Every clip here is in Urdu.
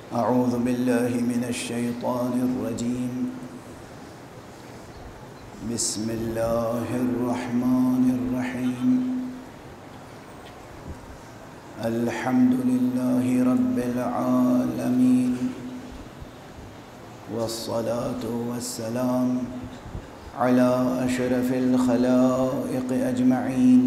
أعوذ بالله من الشيطان الرجيم. بسم الله الرحمن الرحيم. الحمد لله رب العالمين، والصلاة والسلام على أشرف الخلائق أجمعين،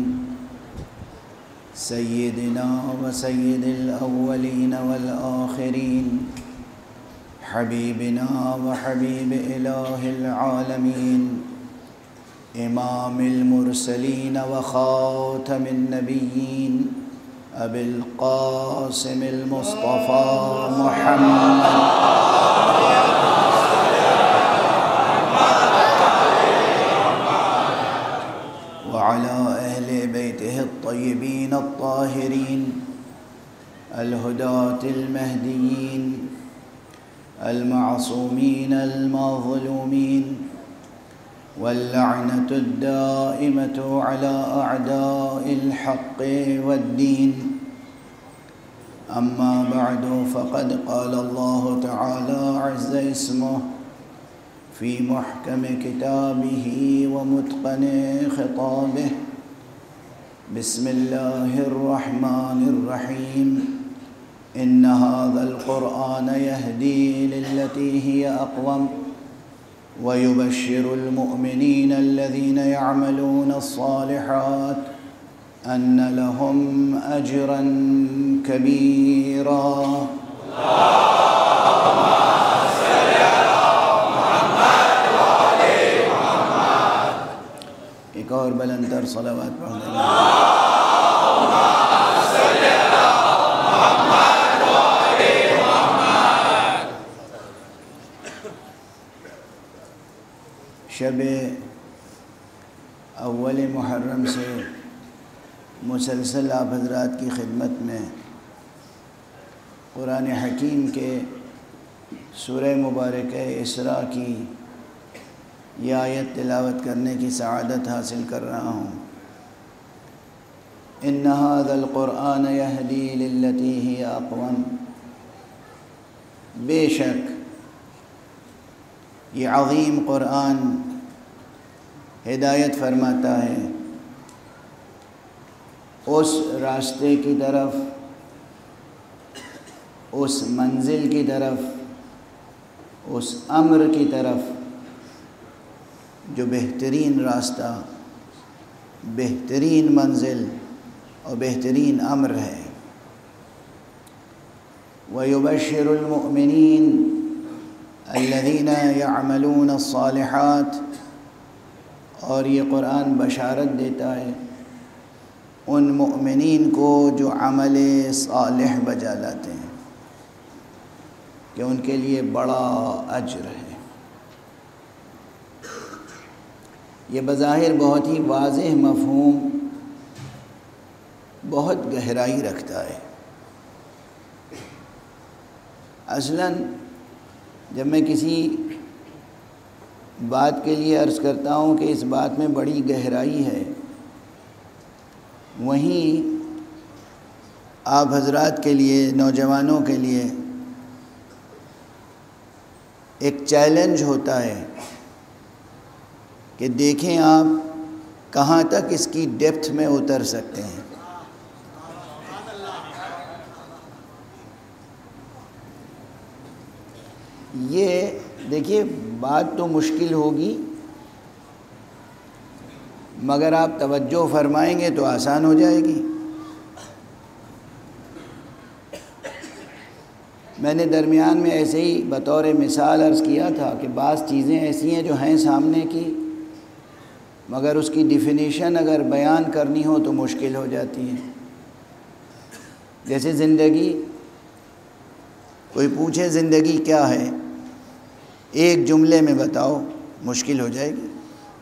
سيدنا وسيد الأولين والآخرين، حبيبنا وحبيب إله العالمين، إمام المرسلين وخاتم النبيين، أبي القاسم المصطفى محمد وعلى أهل بيته الطيبين الطاهرين الهداة المهديين المعصومين المظلومين، واللعنة الدائمة على أعداء الحق والدين. أما بعد، فقد قال الله تعالى عز اسمه في محكم كتابه ومتقن خطابه. بسم الله الرحمن الرحيم. إن هذا القرآن يهدي للتي هي أقوم، ويبشر المؤمنين الذين يعملون الصالحات أن لهم أجرا كبيرا. ایک اور بلندتر صلوات پڑھ دیں. شب اول محرم سے مسلسل آپ حضرات کی خدمت میں قرآن حکیم کے سورہ مبارکہ اسراء کی یہ آیت تلاوت کرنے کی سعادت حاصل کر رہا ہوں. ان ھذا القرآن یہدی للتی ہی اقوم. بے شک یہ عظیم قرآن ہدایت فرماتا ہے اس راستے کی طرف، اس منزل کی طرف، اس امر کی طرف جو بہترین راستہ، بہترین منزل اور بہترین امر ہے. وَيُبَشِّرُ الْمُؤْمِنِينَ الَّذِينَ يَعْمَلُونَ الصَّالِحَاتِ. اور یہ قرآن بشارت دیتا ہے ان مؤمنین کو جو عمل صالح بجا لاتے ہیں کہ ان کے لیے بڑا اجر ہے. یہ بظاہر بہت ہی واضح مفہوم بہت گہرائی رکھتا ہے. اصلاً جب میں کسی بات کے لیے عرض کرتا ہوں کہ اس بات میں بڑی گہرائی ہے، وہیں آپ حضرات کے لیے، نوجوانوں کے لیے ایک چیلنج ہوتا ہے کہ دیکھیں آپ کہاں تک اس کی ڈیپتھ میں اتر سکتے ہیں. یہ دیکھیے بات تو مشکل ہوگی، مگر آپ توجہ فرمائیں گے تو آسان ہو جائے گی. میں نے درمیان میں ایسے ہی بطور مثال عرض کیا تھا کہ بعض چیزیں ایسی ہیں جو ہیں سامنے کی، مگر اس کی ڈیفینیشن اگر بیان کرنی ہو تو مشکل ہو جاتی ہے. جیسے زندگی، کوئی پوچھے زندگی کیا ہے، ایک جملے میں بتاؤ، مشکل ہو جائے گی.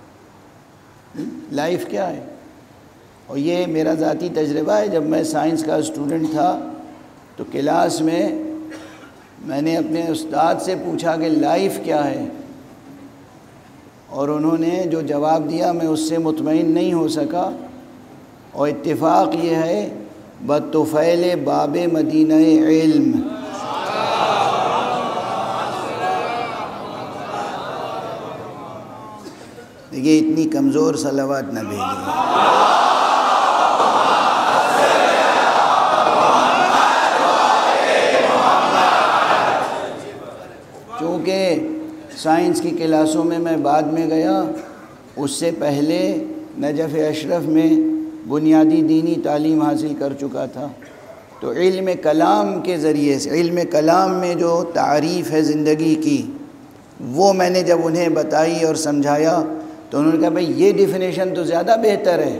لائف کیا ہے؟ اور یہ میرا ذاتی تجربہ ہے. جب میں سائنس کا اسٹوڈنٹ تھا تو کلاس میں نے اپنے استاد سے پوچھا کہ لائف کیا ہے، اور انہوں نے جو جواب دیا میں اس سے مطمئن نہیں ہو سکا. اور اتفاق یہ ہے بطفیل باب مدینہ علم. یہ اتنی کمزور صلوات نہ بھیجیے۔ چونکہ سائنس کی کلاسوں میں بعد میں گیا، اس سے پہلے نجف اشرف میں بنیادی دینی تعلیم حاصل کر چکا تھا، تو علم کلام کے ذریعے سے، علم کلام میں جو تعریف ہے زندگی کی، وہ میں نے جب انہیں بتائی اور سمجھایا تو انہوں نے کہا بھئی یہ ڈیفینیشن تو زیادہ بہتر ہے،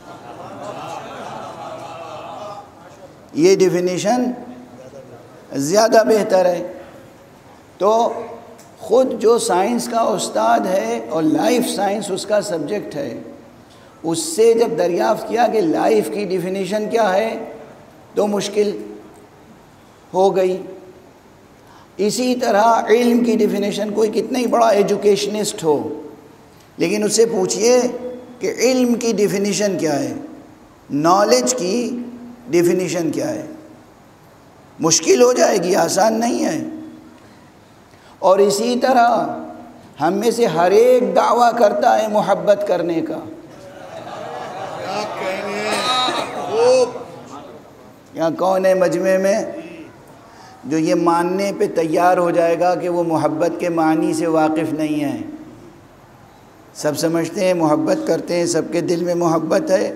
یہ ڈیفینیشن زیادہ بہتر ہے۔ تو خود جو سائنس کا استاد ہے اور لائف سائنس اس کا سبجیکٹ ہے، اس سے جب دریافت کیا کہ لائف کی ڈیفینیشن کیا ہے تو مشکل ہو گئی۔ اسی طرح علم کی ڈیفینیشن، کوئی کتنا ہی بڑا ایجوکیشنسٹ ہو، لیکن اس سے پوچھئے کہ علم کی ڈیفینیشن کیا ہے، نالج کی ڈیفینیشن کیا ہے، مشکل ہو جائے گی، آسان نہیں ہے۔ اور اسی طرح ہم میں سے ہر ایک دعویٰ کرتا ہے محبت کرنے کا، یا کون ہے مجمع میں جو یہ ماننے پہ تیار ہو جائے گا کہ وہ محبت کے معنی سے واقف نہیں ہے؟ سب سمجھتے ہیں محبت کرتے ہیں، سب کے دل میں محبت ہے،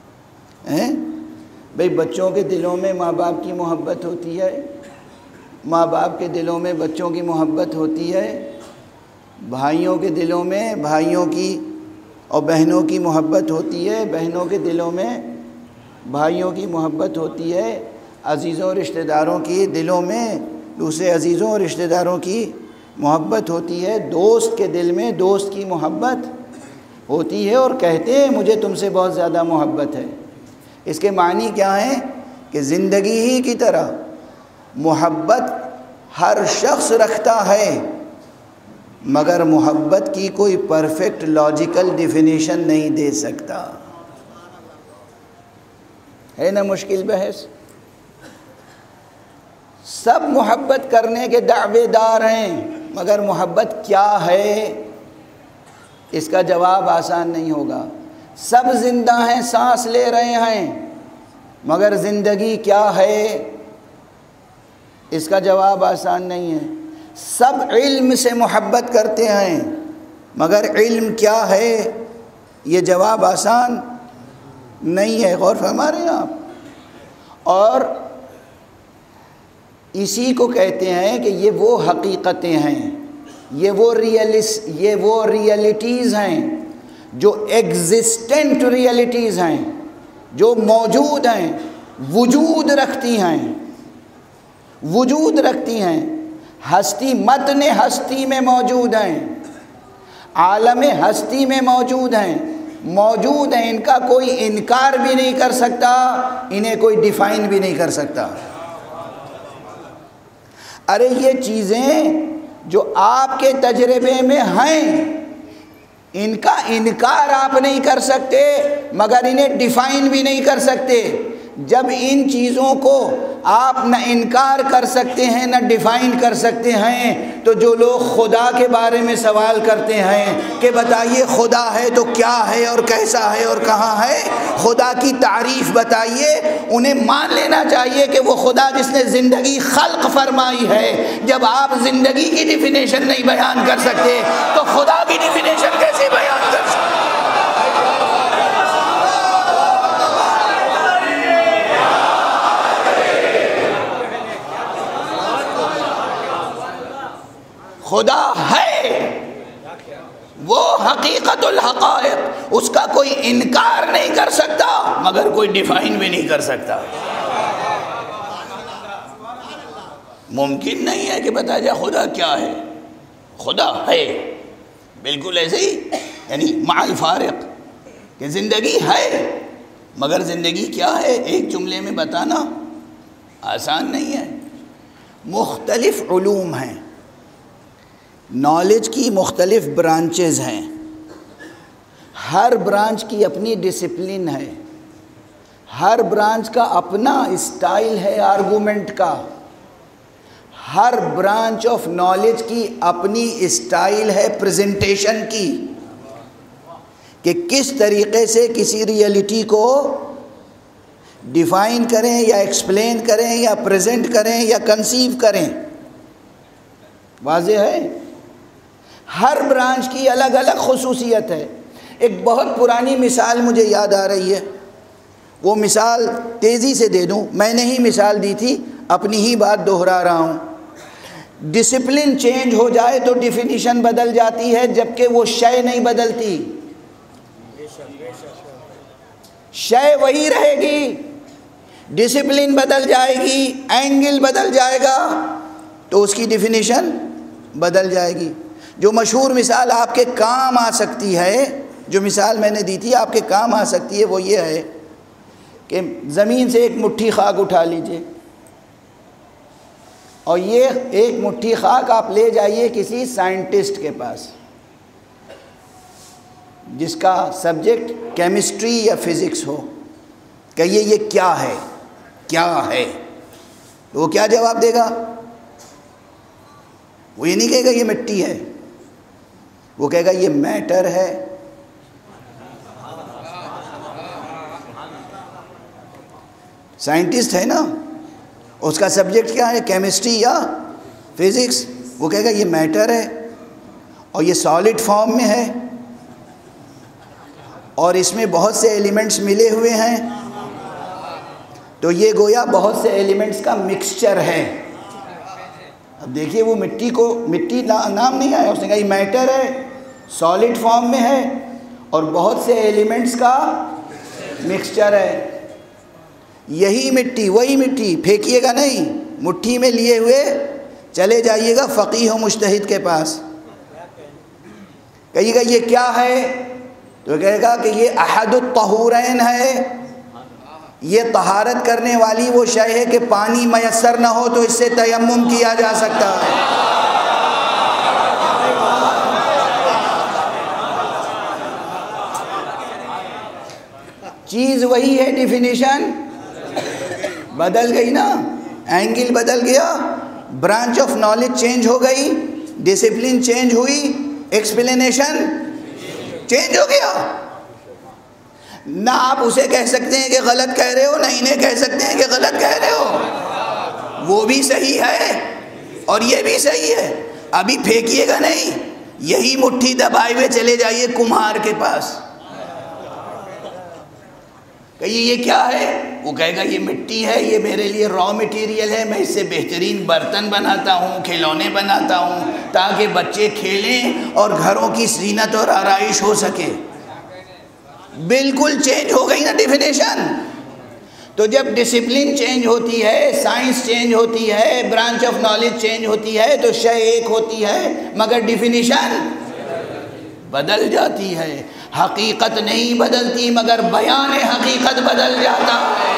بھئی بچوں کے دلوں میں ماں باپ کی محبت ہوتی ہے، ماں باپ کے دلوں میں بچوں کی محبت ہوتی ہے، بھائیوں کے دلوں میں بھائیوں کی اور بہنوں کی محبت ہوتی ہے، بہنوں کے دلوں میں بھائیوں کی محبت ہوتی ہے، عزیزوں رشتہ داروں کی دلوں میں دوسرے عزیزوں اور رشتہ داروں کی محبت ہوتی ہے، دوست کے دل میں دوست کی محبت ہوتی ہے، اور کہتے ہیں مجھے تم سے بہت زیادہ محبت ہے۔ اس کے معنی کیا ہیں کہ زندگی ہی کی طرح محبت ہر شخص رکھتا ہے، مگر محبت کی کوئی پرفیکٹ لاجیکل ڈیفینیشن نہیں دے سکتا۔ ہے نا مشکل بحث؟ سب محبت کرنے کے دعوے دار ہیں، مگر محبت کیا ہے اس کا جواب آسان نہیں ہوگا۔ سب زندہ ہیں، سانس لے رہے ہیں، مگر زندگی کیا ہے اس کا جواب آسان نہیں ہے۔ سب علم سے محبت کرتے ہیں، مگر علم کیا ہے یہ جواب آسان نہیں ہے۔ غور فرما رہے ہیں آپ؟ اور اسی کو کہتے ہیں کہ یہ وہ حقیقتیں ہیں، یہ وہ ریئلٹیز ہیں جو ایگزسٹنٹ ریئلٹیز ہیں، جو موجود ہیں، وجود رکھتی ہیں، ہستی متن ہستی میں موجود ہیں، عالم ہستی میں موجود ہیں، ان کا کوئی انکار بھی نہیں کر سکتا، انہیں کوئی ڈیفائن بھی نہیں کر سکتا۔ ارے یہ چیزیں جو آپ کے تجربے میں ہیں، ان کا انکار آپ نہیں کر سکتے، مگر انہیں ڈیفائن بھی نہیں کر سکتے۔ جب ان چیزوں کو آپ نہ انکار کر سکتے ہیں نہ ڈیفائن کر سکتے ہیں، تو جو لوگ خدا کے بارے میں سوال کرتے ہیں کہ بتائیے خدا ہے تو کیا ہے اور کیسا ہے اور کہاں ہے، خدا کی تعریف بتائیے، انہیں مان لینا چاہیے کہ وہ خدا جس نے زندگی خلق فرمائی ہے۔ جب آپ زندگی کی ڈیفینیشن نہیں بیان کر سکتے تو خدا کی ڈیفینیشن کیسے بیان کر سکتے؟ خدا ہے، وہ حقیقت الحقائق، اس کا کوئی انکار نہیں کر سکتا، مگر کوئی ڈیفائن بھی نہیں کر سکتا۔ ممکن نہیں ہے کہ بتایا جائے خدا کیا ہے، خدا ہے، بالکل ایسے ہی، یعنی مع الفارق کہ زندگی ہے، مگر زندگی کیا ہے ایک جملے میں بتانا آسان نہیں ہے۔ مختلف علوم ہیں، نالج کی مختلف برانچز ہیں، ہر برانچ کی اپنی ڈسپلن ہے، ہر برانچ کا اپنا اسٹائل ہے آرگومنٹ کا، ہر برانچ آف نالج کی اپنی اسٹائل ہے پریزنٹیشن کی۔ کہ کس طریقے سے کسی ریئلٹی کو ڈیفائن کریں یا ایکسپلین کریں یا پریزنٹ کریں یا کنسیو کریں. واضح ہے؟ ہر برانچ کی الگ الگ خصوصیت ہے. ایک بہت پرانی مثال مجھے یاد آ رہی ہے، وہ مثال تیزی سے دے دوں، میں نے ہی مثال دی تھی، اپنی ہی بات دہرا رہا ہوں. ڈسپلن چینج ہو جائے تو ڈیفینیشن بدل جاتی ہے، جبکہ وہ شے نہیں بدلتی. شے وہی رہے گی، ڈسپلن بدل جائے گی، اینگل بدل جائے گا تو اس کی ڈیفینیشن بدل جائے گی. جو مشہور مثال آپ کے کام آ سکتی ہے، جو مثال میں نے دی تھی آپ کے کام آ سکتی ہے، وہ یہ ہے کہ زمین سے ایک مٹھی خاک اٹھا لیجئے اور یہ ایک مٹھی خاک آپ لے جائیے کسی سائنٹسٹ کے پاس جس کا سبجیکٹ کیمسٹری یا فزکس ہو. کہیے یہ کیا ہے، کیا ہے؟ تو وہ کیا جواب دے گا؟ وہ یہ نہیں کہے گا یہ مٹی ہے، وہ کہے گا یہ میٹر ہے. سائنٹسٹ ہے نا، اس کا سبجیکٹ کیا ہے، کیمسٹری یا فزکس، وہ کہے گا یہ میٹر ہے اور یہ سالڈ فارم میں ہے اور اس میں بہت سے ایلیمنٹس ملے ہوئے ہیں، تو یہ گویا بہت سے ایلیمنٹس کا مکسچر ہے. اب دیکھیے وہ مٹی کو مٹی نام نہیں آیا، اس نے کہا یہ میٹر ہے، سالڈ فارم میں ہے اور بہت سے ایلیمنٹس کا مکسچر ہے. یہی مٹی، وہی مٹی پھینکیے گا نہیں، مٹھی میں لیے ہوئے چلے جائیے گا فقیہ و مجتہد کے پاس، کہیے گا یہ کیا ہے، تو کہے گا کہ یہ احد الطہورین ہے، یہ طہارت کرنے والی وہ شے ہے کہ پانی میسر نہ ہو تو اس سے تیمم کیا جا سکتا ہے. چیز وہی ہے، ڈیفینیشن بدل گئی نا، اینگل بدل گیا، برانچ آف نالج چینج ہو گئی، ڈسپلن چینج ہوئی، ایکسپلینیشن چینج ہو گیا. نہ آپ اسے کہہ سکتے ہیں کہ غلط کہہ رہے ہو، نہ انہیں کہہ سکتے ہیں کہ غلط کہہ رہے ہو، وہ بھی صحیح ہے اور یہ بھی صحیح ہے. ابھی پھینکیے گا نہیں، یہی مٹھی دبائے ہوئے چلے جائیے کمہار کے پاس، کہیے یہ کیا ہے، وہ کہے گا یہ مٹی ہے، یہ میرے لیے را مٹیریل ہے، میں اس سے بہترین برتن بناتا ہوں، کھلونے بناتا ہوں تاکہ بچے کھیلیں اور گھروں کی زینت اور آرائش ہو سکے. بالکل چینج ہو گئی نا ڈیفینیشن. تو جب ڈسپلن چینج ہوتی ہے، سائنس چینج ہوتی ہے، برانچ آف نالج چینج ہوتی ہے تو شے ایک ہوتی ہے مگر ڈیفینیشن بدل جاتی ہے. حقیقت نہیں بدلتی مگر بیان حقیقت بدل جاتا ہے.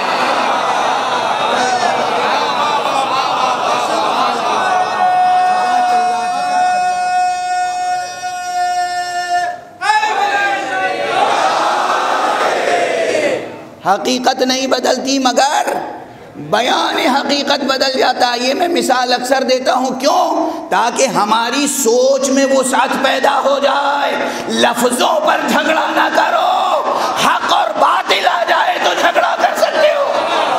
حقیقت نہیں بدلتی مگر بیان حقیقت بدل جاتا ہے. یہ میں مثال اکثر دیتا ہوں، کیوں؟ تاکہ ہماری سوچ میں وسعت پیدا ہو جائے. لفظوں پر جھگڑا نہ کرو، حق اور باطل آ جائے تو جھگڑا کر سکتے ہو.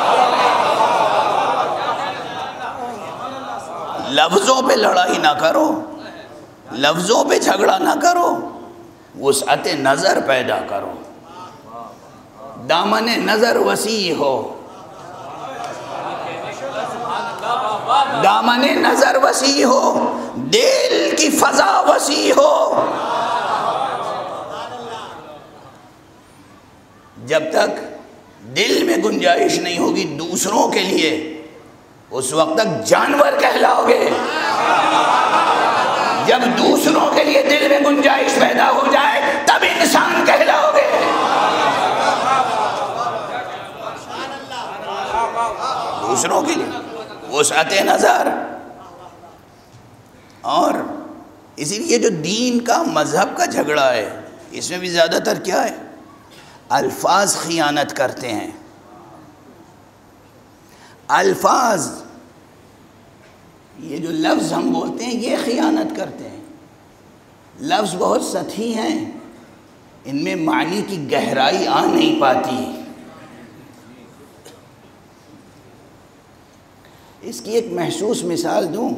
لفظوں پہ لڑائی نہ کرو، لفظوں پہ جھگڑا نہ کرو، وسعت نظر پیدا کرو. دامن نظر وسیع ہو، دامن نظر وسیع ہو، دل کی فضا وسیع ہو. جب تک دل میں گنجائش نہیں ہوگی دوسروں کے لیے، اس وقت تک جانور کہلاؤ گے. جب دوسروں کے لیے دل میں گنجائش پیدا ہو جائے تب انسان کہلاؤ گے. دوسروں کے لیے وسعت نظر. اور اسی لیے جو دین کا مذہب کا جھگڑا ہے اس میں بھی زیادہ تر کیا ہے، الفاظ خیانت کرتے ہیں. الفاظ، یہ جو لفظ ہم بولتے ہیں یہ خیانت کرتے ہیں. لفظ بہت سطحی ہیں، ان میں معنی کی گہرائی آ نہیں پاتی. اس کی ایک محسوس مثال دوں.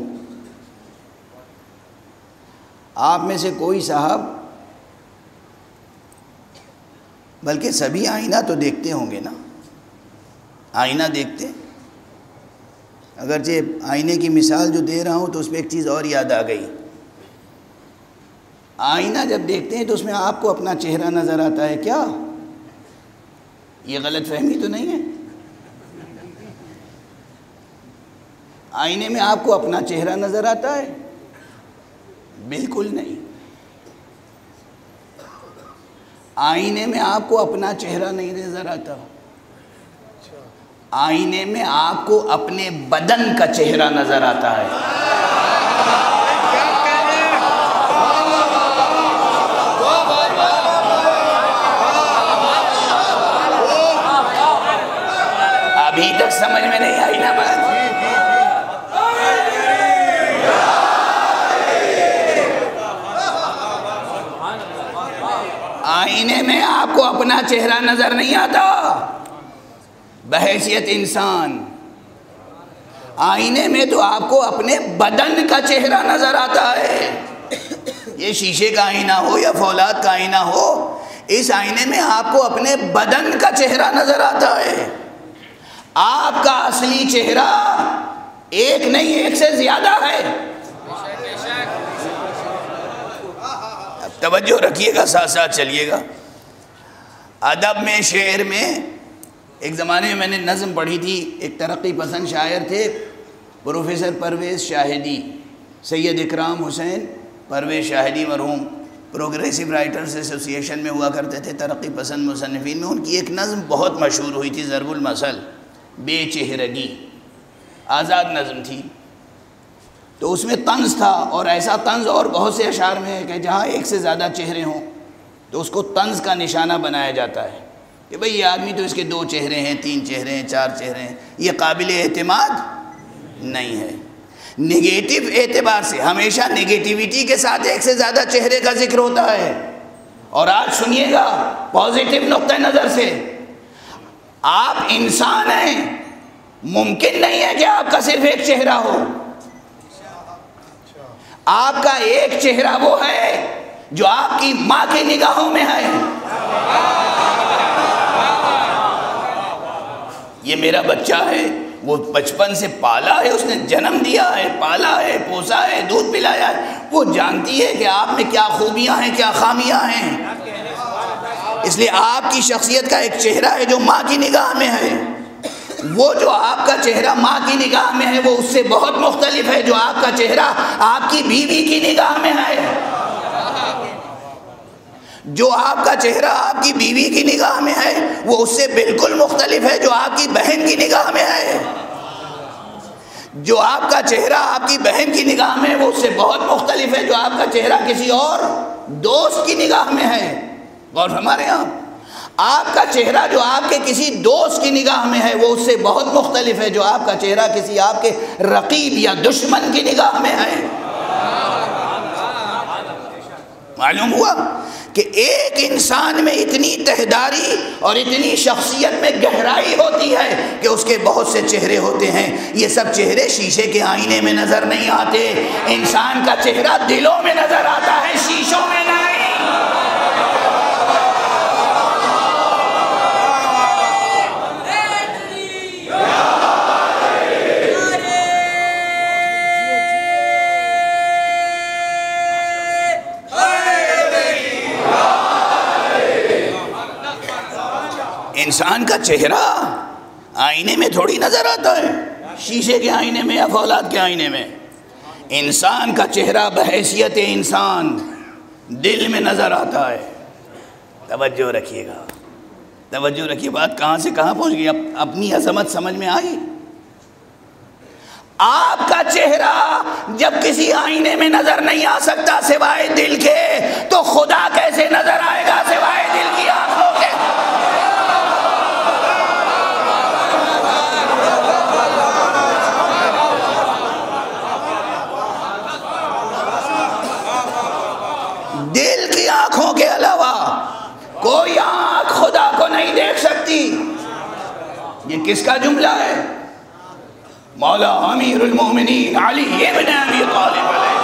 آپ میں سے کوئی صاحب، بلکہ سبھی آئینہ تو دیکھتے ہوں گے نا، آئینہ دیکھتے. اگرچہ آئینے کی مثال جو دے رہا ہوں تو اس پہ ایک چیز اور یاد آ گئی. آئینہ جب دیکھتے ہیں تو اس میں آپ کو اپنا چہرہ نظر آتا ہے کیا؟ یہ غلط فہمی تو نہیں ہے؟ آئینے میں آپ کو اپنا چہرہ نظر آتا ہے؟ بالکل نہیں. آئینے میں آپ کو اپنا چہرہ نہیں نظر آتا. آئینے میں آپ کو اپنے بدن کا چہرہ نظر آتا ہے. ابھی تک سمجھ میں نہیں آئی نا بات. آئینے میں آپ کو اپنا چہرہ نظر نہیں آتا بحیثیت انسان. آئینے میں تو آپ کو اپنے بدن کا چہرہ نظر آتا ہے. یہ شیشے کا آئینہ ہو یا فولاد کا آئینہ ہو، اس آئینے میں آپ کو اپنے بدن کا چہرہ نظر آتا ہے. آپ کا اصلی چہرہ ایک نہیں، ایک سے زیادہ ہے. اب توجہ رکھیے گا، ساتھ ساتھ چلیے گا. ادب میں، شعر میں، ایک زمانے میں نے نظم پڑھی تھی. ایک ترقی پسند شاعر تھے پروفیسر پرویز شاہدی، سید اکرام حسین پرویز شاہدی مرحوم، پروگریسو رائٹرز ایسوسی ایشن میں ہوا کرتے تھے، ترقی پسند مصنفین میں. ان کی ایک نظم بہت مشہور ہوئی تھی، ضرب المثل، بے چہرگی. آزاد نظم تھی. تو اس میں طنز تھا، اور ایسا طنز اور بہت سے اشعار میں ہے کہ جہاں ایک سے زیادہ چہرے ہوں تو اس کو طنز کا نشانہ بنایا جاتا ہے کہ بھئی یہ آدمی تو اس کے 2 چہرے ہیں، 3 چہرے ہیں، 4 چہرے ہیں. یہ قابل اعتماد نہیں ہے. نگیٹو اعتبار سے ہمیشہ نگیٹیوٹی کے ساتھ ایک سے زیادہ چہرے کا ذکر ہوتا ہے. اور آج سنیے گا پازیٹیو نقطہ نظر سے، آپ انسان ہیں، ممکن نہیں ہے کہ آپ کا صرف ایک چہرہ ہو. آپ کا ایک چہرہ وہ ہے جو آپ کی ماں کی نگاہوں میں ہے. یہ میرا بچہ ہے، وہ بچپن سے پالا ہے، اس نے جنم دیا ہے، پالا ہے، پوسا ہے، دودھ پلایا ہے. وہ جانتی ہے کہ آپ میں کیا خوبیاں ہیں، کیا خامیاں ہیں. اس لیے آپ کی شخصیت کا ایک چہرہ ہے جو ماں کی نگاہ میں ہے. وہ جو آپ کا چہرہ ماں کی نگاہ میں ہے وہ اس سے بہت مختلف ہے جو آپ کا چہرہ آپ کی بیوی کی نگاہ میں ہے. جو آپ کا چہرہ آپ کی بیوی کی نگاہ میں ہے وہ اس سے بالکل مختلف ہے جو آپ کی بہن کی نگاہ میں ہے. جو آپ کا چہرہ آپ کی بہن کی نگاہ میں ہے وہ اس سے بہت مختلف ہے جو آپ کا چہرہ کسی اور دوست کی نگاہ میں ہے. اور ہمارے یہاں آپ کا چہرہ جو آپ کے کسی دوست کی نگاہ میں ہے وہ اس سے بہت مختلف ہے جو آپ کا چہرہ کسی آپ کے رقیب یا دشمن کی نگاہ میں ہے. معلوم ہوا کہ ایک انسان میں اتنی تہداری اور اتنی شخصیت میں گہرائی ہوتی ہے کہ اس کے بہت سے چہرے ہوتے ہیں. یہ سب چہرے شیشے کے آئینے میں نظر نہیں آتے. انسان کا چہرہ دلوں میں نظر آتا ہے، شیشوں میں نہیں. انسان کا چہرہ آئینے میں تھوڑی نظر آتا ہے، شیشے کے آئینے میں یا فولاد کے آئینے میں. انسان کا چہرہ بحیثیت انسان دل میں نظر آتا ہے. توجہ رکھیے گا، توجہ رکھیے. بات کہاں سے کہاں پہنچ گئی؟ اپنی عظمت سمجھ میں آئی. آپ کا چہرہ جب کسی آئینے میں نظر نہیں آ سکتا سوائے دل کے، تو خدا کیسے نظر آئے گا سوائے دل کی آنکھوں کے؟ دل کی آنکھوں کے علاوہ کوئی آنکھ خدا کو نہیں دیکھ سکتی. یہ کس کا جملہ ہے؟ مولا امیر المومنین علی ابن ابی طالب علیہ.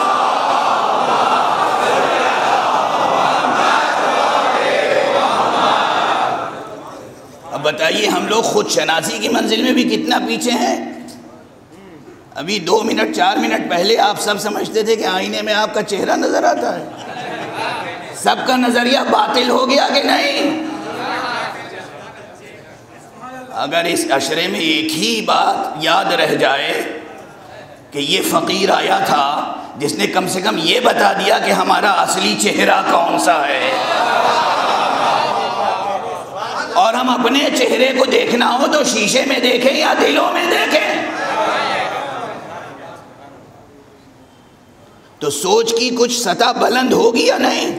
اب بتائیے ہم لوگ خود شناسی کی منزل میں بھی کتنا پیچھے ہیں. ابھی 2 منٹ 4 منٹ پہلے آپ سب سمجھتے تھے کہ آئینے میں آپ کا چہرہ نظر آتا ہے. سب کا نظریہ باطل ہو گیا کہ نہیں؟ اگر اس عشرے میں ایک ہی بات یاد رہ جائے کہ یہ فقیر آیا تھا جس نے کم سے کم یہ بتا دیا کہ ہمارا اصلی چہرہ کون سا ہے، اور ہم اپنے چہرے کو دیکھنا ہو تو شیشے میں دیکھیں یا دلوں میں دیکھیں، تو سوچ کی کچھ سطح بلند ہوگی یا نہیں؟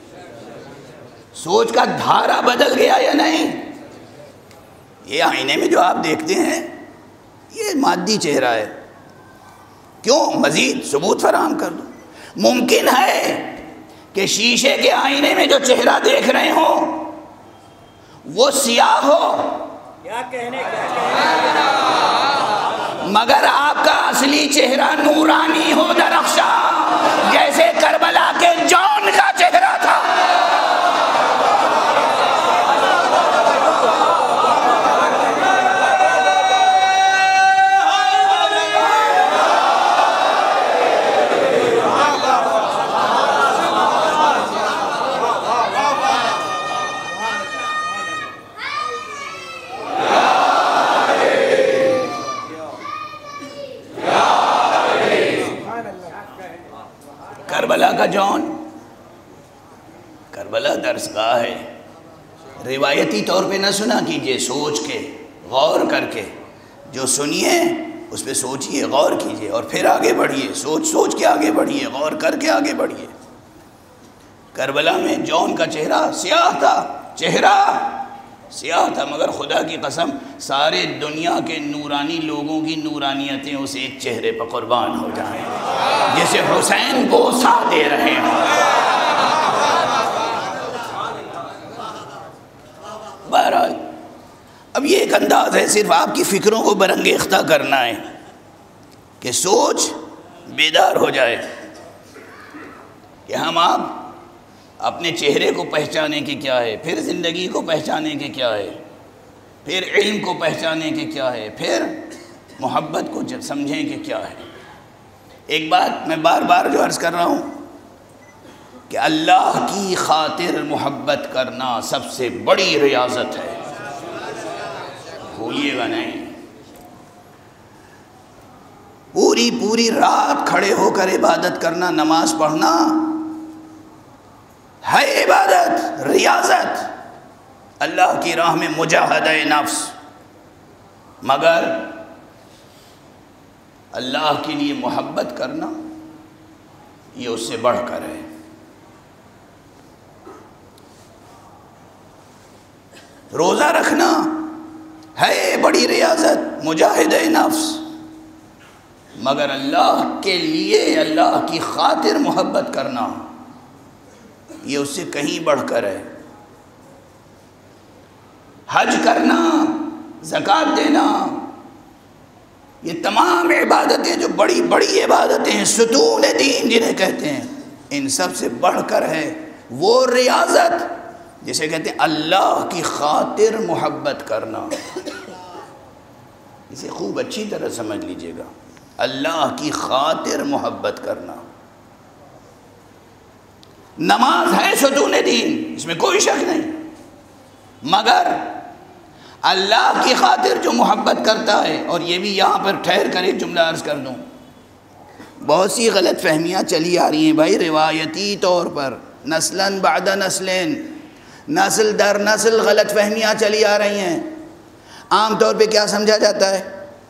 سوچ کا دھارا بدل گیا یا نہیں؟ یہ آئینے میں جو آپ دیکھتے ہیں یہ مادی چہرہ ہے. کیوں؟ مزید ثبوت فراہم کر دو. ممکن ہے کہ شیشے کے آئینے میں جو چہرہ دیکھ رہے ہوں وہ سیاہ ہو، مگر آپ کا اصلی چہرہ نورانی ہو، درخشاں، جیسے کربلا کے جون کا چہرہ تھا. کربلا کا جون، کربلا درسگاہ ہے. روایتی طور پہ نہ سنا کیجئے، سوچ کے غور کر کے جو سنیے اس پہ سوچئے، غور کیجئے اور پھر آگے بڑھیے. سوچ کے آگے بڑھیے، غور کر کے آگے بڑھیے. کربلا میں جون کا چہرہ سیاہ تھا، چہرہ سیاہ تھا، مگر خدا کی قسم سارے دنیا کے نورانی لوگوں کی نورانیتیں اس ایک چہرے پر قربان ہو جائیں جسے حسین بوسہ دے رہے ہیں. بہرحال اب یہ ایک انداز ہے صرف آپ کی فکروں کو برانگیختہ کرنا ہے کہ سوچ بیدار ہو جائے کہ ہم آپ اپنے چہرے کو پہچانے کے کیا ہے، پھر زندگی کو پہچانے کے کیا ہے، پھر علم کو پہچانے کے کیا ہے، پھر محبت کو سمجھیں کہ کیا ہے. ایک بات میں بار بار جو عرض کر رہا ہوں کہ اللہ کی خاطر محبت کرنا سب سے بڑی ریاضت ہے، بھولیے گا نہیں. پوری رات کھڑے ہو کر عبادت کرنا، نماز پڑھنا ہے عبادت، ریاضت، اللہ کی راہ میں مجاہدہ نفس. مگر اللہ کے لیے محبت کرنا یہ اس سے بڑھ کر ہے. روزہ رکھنا ہے بڑی ریاضت، مجاہدہ نفس، مگر اللہ کے لیے، اللہ کی خاطر محبت کرنا یہ اس سے کہیں بڑھ کر ہے. حج کرنا، زکوٰۃ دینا، یہ تمام عبادتیں جو بڑی بڑی عبادتیں ہیں، ستون دین جنہیں کہتے ہیں، ان سب سے بڑھ کر ہے وہ ریاضت جسے کہتے ہیں اللہ کی خاطر محبت کرنا. اسے خوب اچھی طرح سمجھ لیجئے گا، اللہ کی خاطر محبت کرنا. نماز ہے ستون دین، اس میں کوئی شک نہیں، مگر اللہ کی خاطر جو محبت کرتا ہے. اور یہ بھی یہاں پر ٹھہر کر ایک جملہ عرض کر دوں، بہت سی غلط فہمیاں چلی آ رہی ہیں بھائی، روایتی طور پر نسلاً بعد نسلیں، نسل در نسل غلط فہمیاں چلی آ رہی ہیں. عام طور پہ کیا سمجھا جاتا ہے؟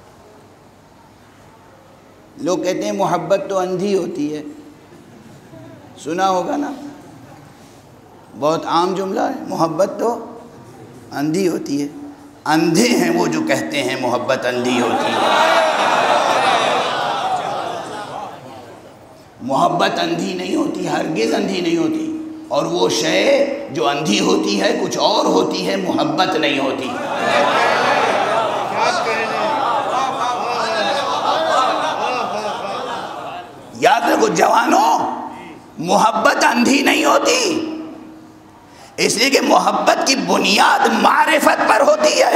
لوگ کہتے ہیں محبت تو اندھی ہوتی ہے، سنا ہوگا نا، بہت عام جملہ ہے، محبت تو اندھی ہوتی ہے. اندھے ہیں وہ جو کہتے ہیں محبت اندھی ہوتی ہے. محبت اندھی نہیں ہوتی، ہرگز اندھی نہیں ہوتی. اور وہ شے جو اندھی ہوتی ہے کچھ اور ہوتی ہے، محبت نہیں ہوتی۔ یاد رکھو جوانوں، محبت اندھی نہیں ہوتی، اس لیے کہ محبت کی بنیاد معرفت پر ہوتی ہے،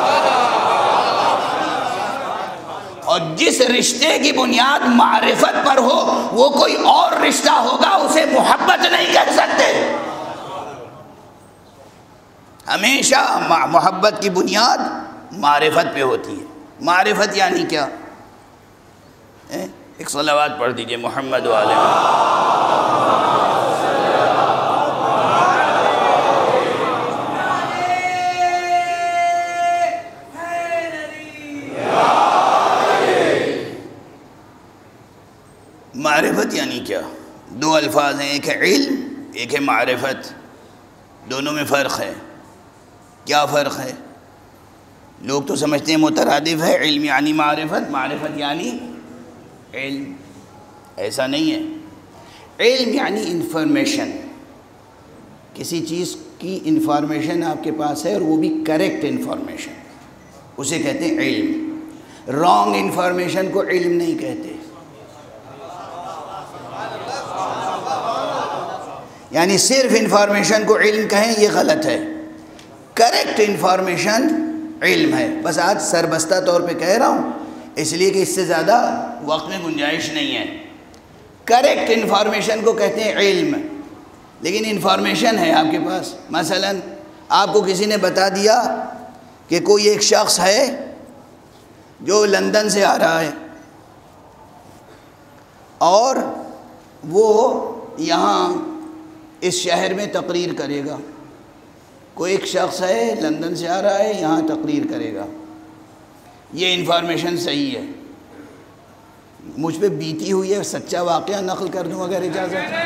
اور جس رشتے کی بنیاد معرفت پر ہو وہ کوئی اور رشتہ ہوگا اسے محبت نہیں کہہ سکتے۔ ہمیشہ محبت کی بنیاد معرفت پہ ہوتی ہے۔ معرفت یعنی کیا؟ ایک صلوات پڑھ دیجئے محمد و آلہ معرفت یعنی کیا؟ دو الفاظ ہیں، ایک ہے علم، ایک ہے معرفت، دونوں میں فرق ہے۔ کیا فرق ہے؟ لوگ تو سمجھتے ہیں مترادف ہے، علم یعنی معرفت، معرفت یعنی علم، ایسا نہیں ہے۔ علم یعنی انفارمیشن، کسی چیز کی انفارمیشن آپ کے پاس ہے اور وہ بھی کریکٹ انفارمیشن، اسے کہتے ہیں علم۔ رانگ انفارمیشن کو علم نہیں کہتے، یعنی صرف انفارمیشن کو علم کہیں یہ غلط ہے، کریکٹ انفارمیشن علم ہے۔ بس آج سربستہ طور پہ کہہ رہا ہوں اس لیے کہ اس سے زیادہ وقت میں گنجائش نہیں ہے۔ کریکٹ انفارمیشن کو کہتے ہیں علم، لیکن انفارمیشن ہے آپ کے پاس، مثلا آپ کو کسی نے بتا دیا کہ کوئی ایک شخص ہے جو لندن سے آ رہا ہے اور وہ یہاں اس شہر میں تقریر کرے گا۔ کوئی ایک شخص ہے لندن سے آ رہا ہے یہاں تقریر کرے گا، یہ انفارمیشن صحیح ہے، مجھ پہ بیتی ہوئی ہے، سچا واقعہ نقل کر دوں اگر اجازت ہے۔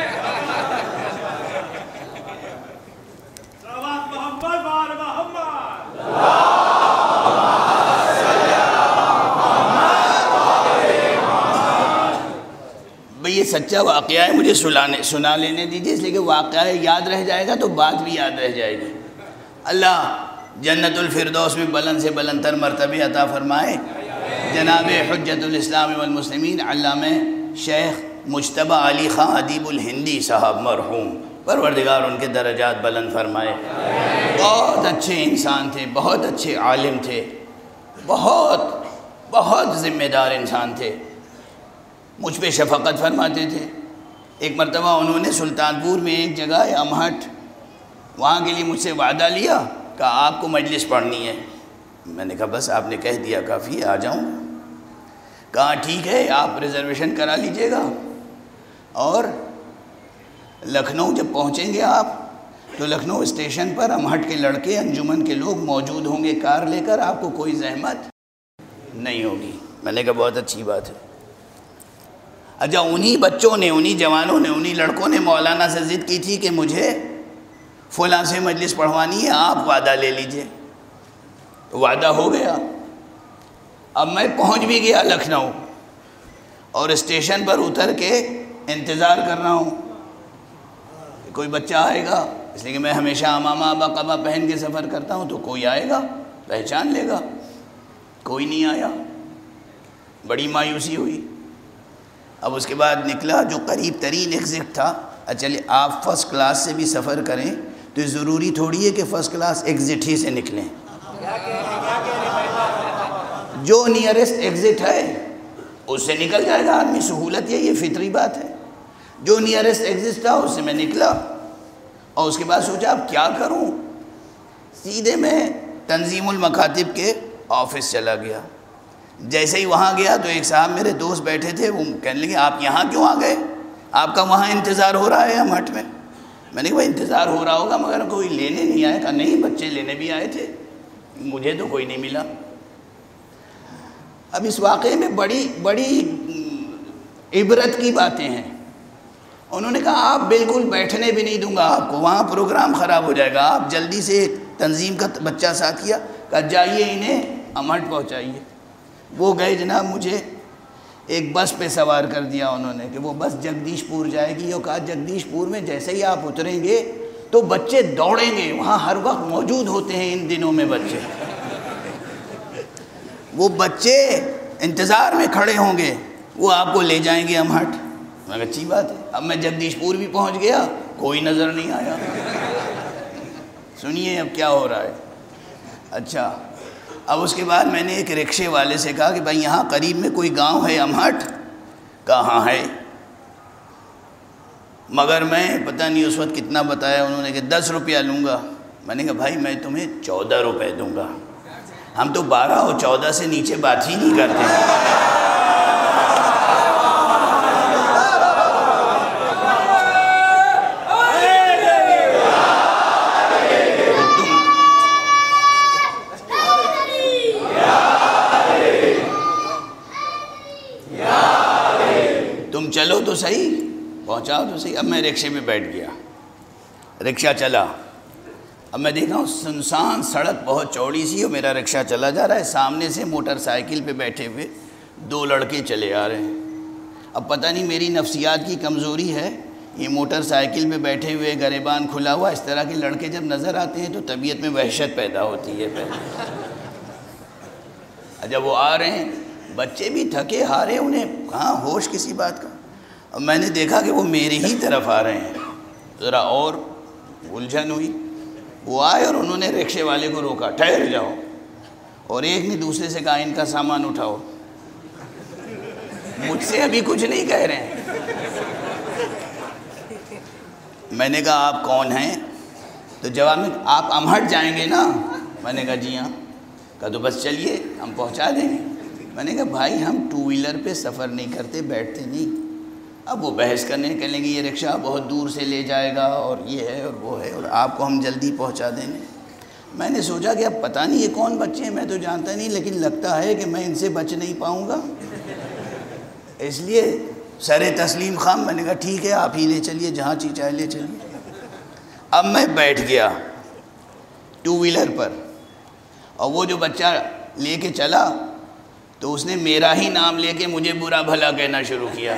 بھئی یہ سچا واقعہ ہے، مجھے سنا لینے دیجیے، اس لیے کہ واقعہ یاد رہ جائے گا تو بات بھی یاد رہ جائے گی۔ اللہ جنت الفردوس میں بلند سے بلند تر مرتبے عطا فرمائے۔ جناب حجت الاسلام والمسلمین علامہ شیخ مجتبیٰ علی خان ادیب الہندی صاحب مرحوم، پروردگار ان کے درجات بلند فرمائے۔ بہت اچھے انسان تھے، بہت اچھے عالم تھے، بہت ذمہ دار انسان تھے، مجھ پہ شفقت فرماتے تھے۔ ایک مرتبہ انہوں نے سلطان پور میں ایک جگہ ہے امہٹ، وہاں کے لیے مجھ سے وعدہ لیا کہ آپ کو مجلس پڑھنی ہے۔ میں نے کہا بس آپ نے کہہ دیا کافی ہے، آ جاؤں۔ کہا ٹھیک ہے آپ ریزرویشن کرا لیجئے گا، اور لکھنؤ جب پہنچیں گے آپ تو لکھنؤ اسٹیشن پر امہٹ کے لڑکے انجمن کے لوگ موجود ہوں گے کار لے کر، آپ کو کوئی زحمت نہیں ہوگی۔ میں نے کہا بہت اچھی بات ہے۔ اچھا انہی بچوں نے، انہی جوانوں نے، انہی لڑکوں نے مولانا سے ضد کی تھی کہ مجھے فلاں سے مجلس پڑھوانی ہے، آپ وعدہ لے لیجئے۔ وعدہ ہو گیا۔ اب میں پہنچ بھی گیا لکھنؤ اور اسٹیشن پر اتر کے انتظار کر رہا ہوں کہ کوئی بچہ آئے گا، اس لیے کہ میں ہمیشہ امامہ ابا قبا پہن کے سفر کرتا ہوں، تو کوئی آئے گا پہچان لے گا۔ کوئی نہیں آیا، بڑی مایوسی ہوئی۔ اب اس کے بعد نکلا جو قریب ترین ایگزٹ تھا۔ چلے آپ فرسٹ کلاس سے بھی سفر کریں تو ضروری تھوڑی ہے کہ فرسٹ کلاس ایگزٹ ہی سے نکلیں، جو نیئرسٹ ایگزٹ ہے اس سے نکل جائے گا آدمی، سہولت یہ فطری بات ہے۔ جو نیئرسٹ ایگزٹ تھا اس سے میں نکلا، اور اس کے بعد سوچا اب کیا کروں، سیدھے میں تنظیم المکاتب کے آفس چلا گیا۔ جیسے ہی وہاں گیا تو ایک صاحب میرے دوست بیٹھے تھے، وہ کہنے لگے آپ یہاں کیوں آ گئے، آپ کا وہاں انتظار ہو رہا ہے امہٹ میں۔ میں نے کہا انتظار ہو رہا ہوگا مگر کوئی لینے نہیں آیا۔ کہا نہیں بچے لینے بھی آئے تھے، مجھے تو کوئی نہیں ملا۔ اب اس واقعے میں بڑی عبرت کی باتیں ہیں۔ انہوں نے کہا آپ بالکل بیٹھنے بھی نہیں دوں گا آپ کو، وہاں پروگرام خراب ہو جائے گا، آپ جلدی سے ایک تنظیم کا بچہ ساتھ کیا، کہا جائیے انہیں امہٹ پہنچائیے۔ وہ گئے جناب، مجھے ایک بس پہ سوار کر دیا انہوں نے کہ وہ بس جگدیش پور جائے گی، اور کہا جگدیش پور میں جیسے ہی آپ اتریں گے تو بچے دوڑیں گے، وہاں ہر وقت موجود ہوتے ہیں ان دنوں میں بچے، وہ بچے انتظار میں کھڑے ہوں گے، وہ آپ کو لے جائیں گے امہٹ۔ میں کہا اچھی بات ہے۔ اب میں جگدیش پور بھی پہنچ گیا، کوئی نظر نہیں آیا۔ سنیے اب کیا ہو رہا ہے۔ اچھا، اب اس کے بعد میں نے ایک رکشے والے سے کہا کہ بھائی یہاں قریب میں کوئی گاؤں ہے امہٹ؟ کہاں ہے، مگر میں پتہ نہیں اس وقت کتنا بتایا انہوں نے کہ 10 روپیہ لوں گا۔ میں نے کہا بھائی میں تمہیں 14 روپے دوں گا، ہم تو 12 اور 14 سے نیچے بات ہی نہیں کرتے۔ تم چلو تو صحیح، پہنچاؤ تو صحیح۔ اب میں رکشے میں بیٹھ گیا، رکشہ چلا۔ اب میں دیکھا ہوں سنسان سڑک بہت چوڑی سی، اور میرا رکشہ چلا جا رہا ہے، سامنے سے موٹر سائیکل پہ بیٹھے ہوئے 2 لڑکے چلے آ رہے ہیں۔ اب پتہ نہیں میری نفسیات کی کمزوری ہے، یہ موٹر سائیکل پہ بیٹھے ہوئے گریبان کھلا ہوا اس طرح کے لڑکے جب نظر آتے ہیں تو طبیعت میں وحشت پیدا ہوتی ہے پہلے۔ جب وہ آ رہے ہیں، بچے بھی تھکے ہارے، انہیں کہاں ہوش کسی بات کا۔ اب میں نے دیکھا کہ وہ میرے ہی طرف آ رہے ہیں، ذرا اور الجھن ہوئی۔ وہ آئے اور انہوں نے رکشے والے کو روکا، ٹھہر جاؤ، اور ایک نے دوسرے سے کہا ان کا سامان اٹھاؤ۔ مجھ سے ابھی کچھ نہیں کہہ رہے ہیں۔ میں نے کہا آپ کون ہیں؟ تو جواب میں آپ امہٹ جائیں گے نا؟ میں نے کہا جی ہاں۔ کہا تو بس چلیے ہم پہنچا دیں گے۔ میں نے کہا بھائی ہم 2 ویلر پہ سفر نہیں کرتے، بیٹھتے نہیں۔ اب وہ بحث کرنے کہنے لگے یہ رکشہ بہت دور سے لے جائے گا، اور یہ ہے اور وہ ہے، اور آپ کو ہم جلدی پہنچا دیں گے۔ میں نے سوچا کہ اب پتہ نہیں یہ کون بچے ہیں، میں تو جانتا نہیں، لیکن لگتا ہے کہ میں ان سے بچ نہیں پاؤں گا، اس لیے سر تسلیم خام میں نے کہا ٹھیک ہے آپ ہی لے چلیے، جہاں چاہے لے چلیے۔ اب میں بیٹھ گیا 2 ویلر پر، اور وہ جو بچہ لے کے چلا تو اس نے میرا ہی نام لے کے مجھے برا بھلا کہنا شروع کیا۔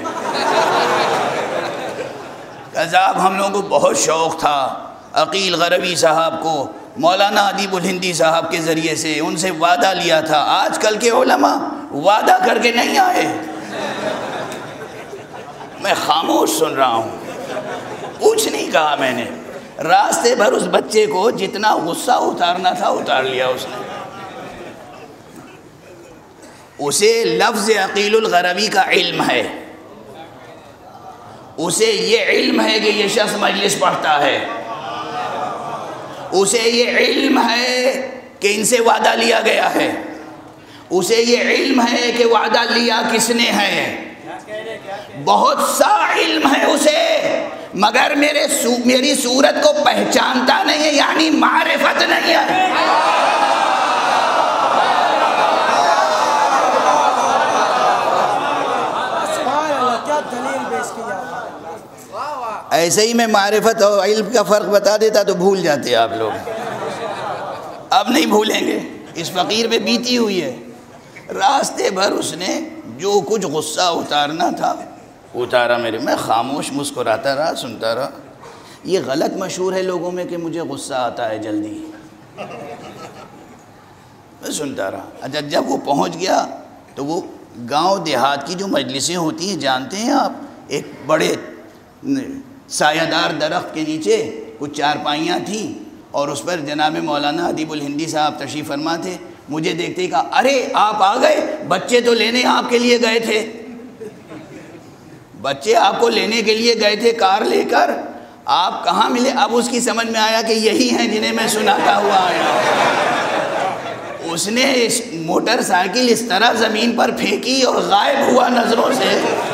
صاحب ہم لوگوں کو بہت شوق تھا عقیل غروی صاحب کو مولانا ادیب الہندی صاحب کے ذریعے سے، ان سے وعدہ لیا تھا، آج کل کے علماء وعدہ کر کے نہیں آئے۔ میں خاموش سن رہا ہوں، کچھ نہیں کہا میں نے۔ راستے بھر اس بچے کو جتنا غصہ اتارنا تھا اتار لیا اس نے۔ اسے لفظ عقیل الغروی کا علم ہے، اسے یہ علم ہے کہ یہ شخص مجلس پڑھتا ہے، اسے یہ علم ہے کہ ان سے وعدہ لیا گیا ہے، اسے یہ علم ہے کہ وعدہ لیا کس نے ہے، بہت سا علم ہے اسے، مگر میری صورت کو پہچانتا نہیں ہے، یعنی معرفت نہیں ہے۔ ایسے ہی میں معرفت اور علم کا فرق بتا دیتا تو بھول جاتے آپ لوگ، اب نہیں بھولیں گے۔ اس فقیر پہ بیتی ہوئی ہے، راستے بھر اس نے جو کچھ غصہ اتارنا تھا اتارا میرے۔ میں خاموش مسکراتا رہا، سنتا رہا۔ یہ غلط مشہور ہے لوگوں میں کہ مجھے غصہ آتا ہے جلدی، میں سنتا رہا۔ اچھا جب وہ پہنچ گیا تو وہ گاؤں دیہات کی جو مجلسیں ہوتی ہیں جانتے ہیں آپ، ایک بڑے سایہ دار درخت کے نیچے کچھ چارپائیاں تھیں، اور اس پر جناب مولانا ادیب الہندی صاحب تشریف فرما تھے۔ مجھے دیکھتے ہی کہا ارے آپ آ گئے، بچے تو لینے آپ کے لیے گئے تھے، بچے آپ کو لینے کے لیے گئے تھے کار لے کر، آپ کہاں ملے؟ اب اس کی سمجھ میں آیا کہ یہی ہیں جنہیں میں سناتا ہوا آیا۔ اس نے موٹر سائیکل اس طرح زمین پر پھینکی اور غائب ہوا نظروں سے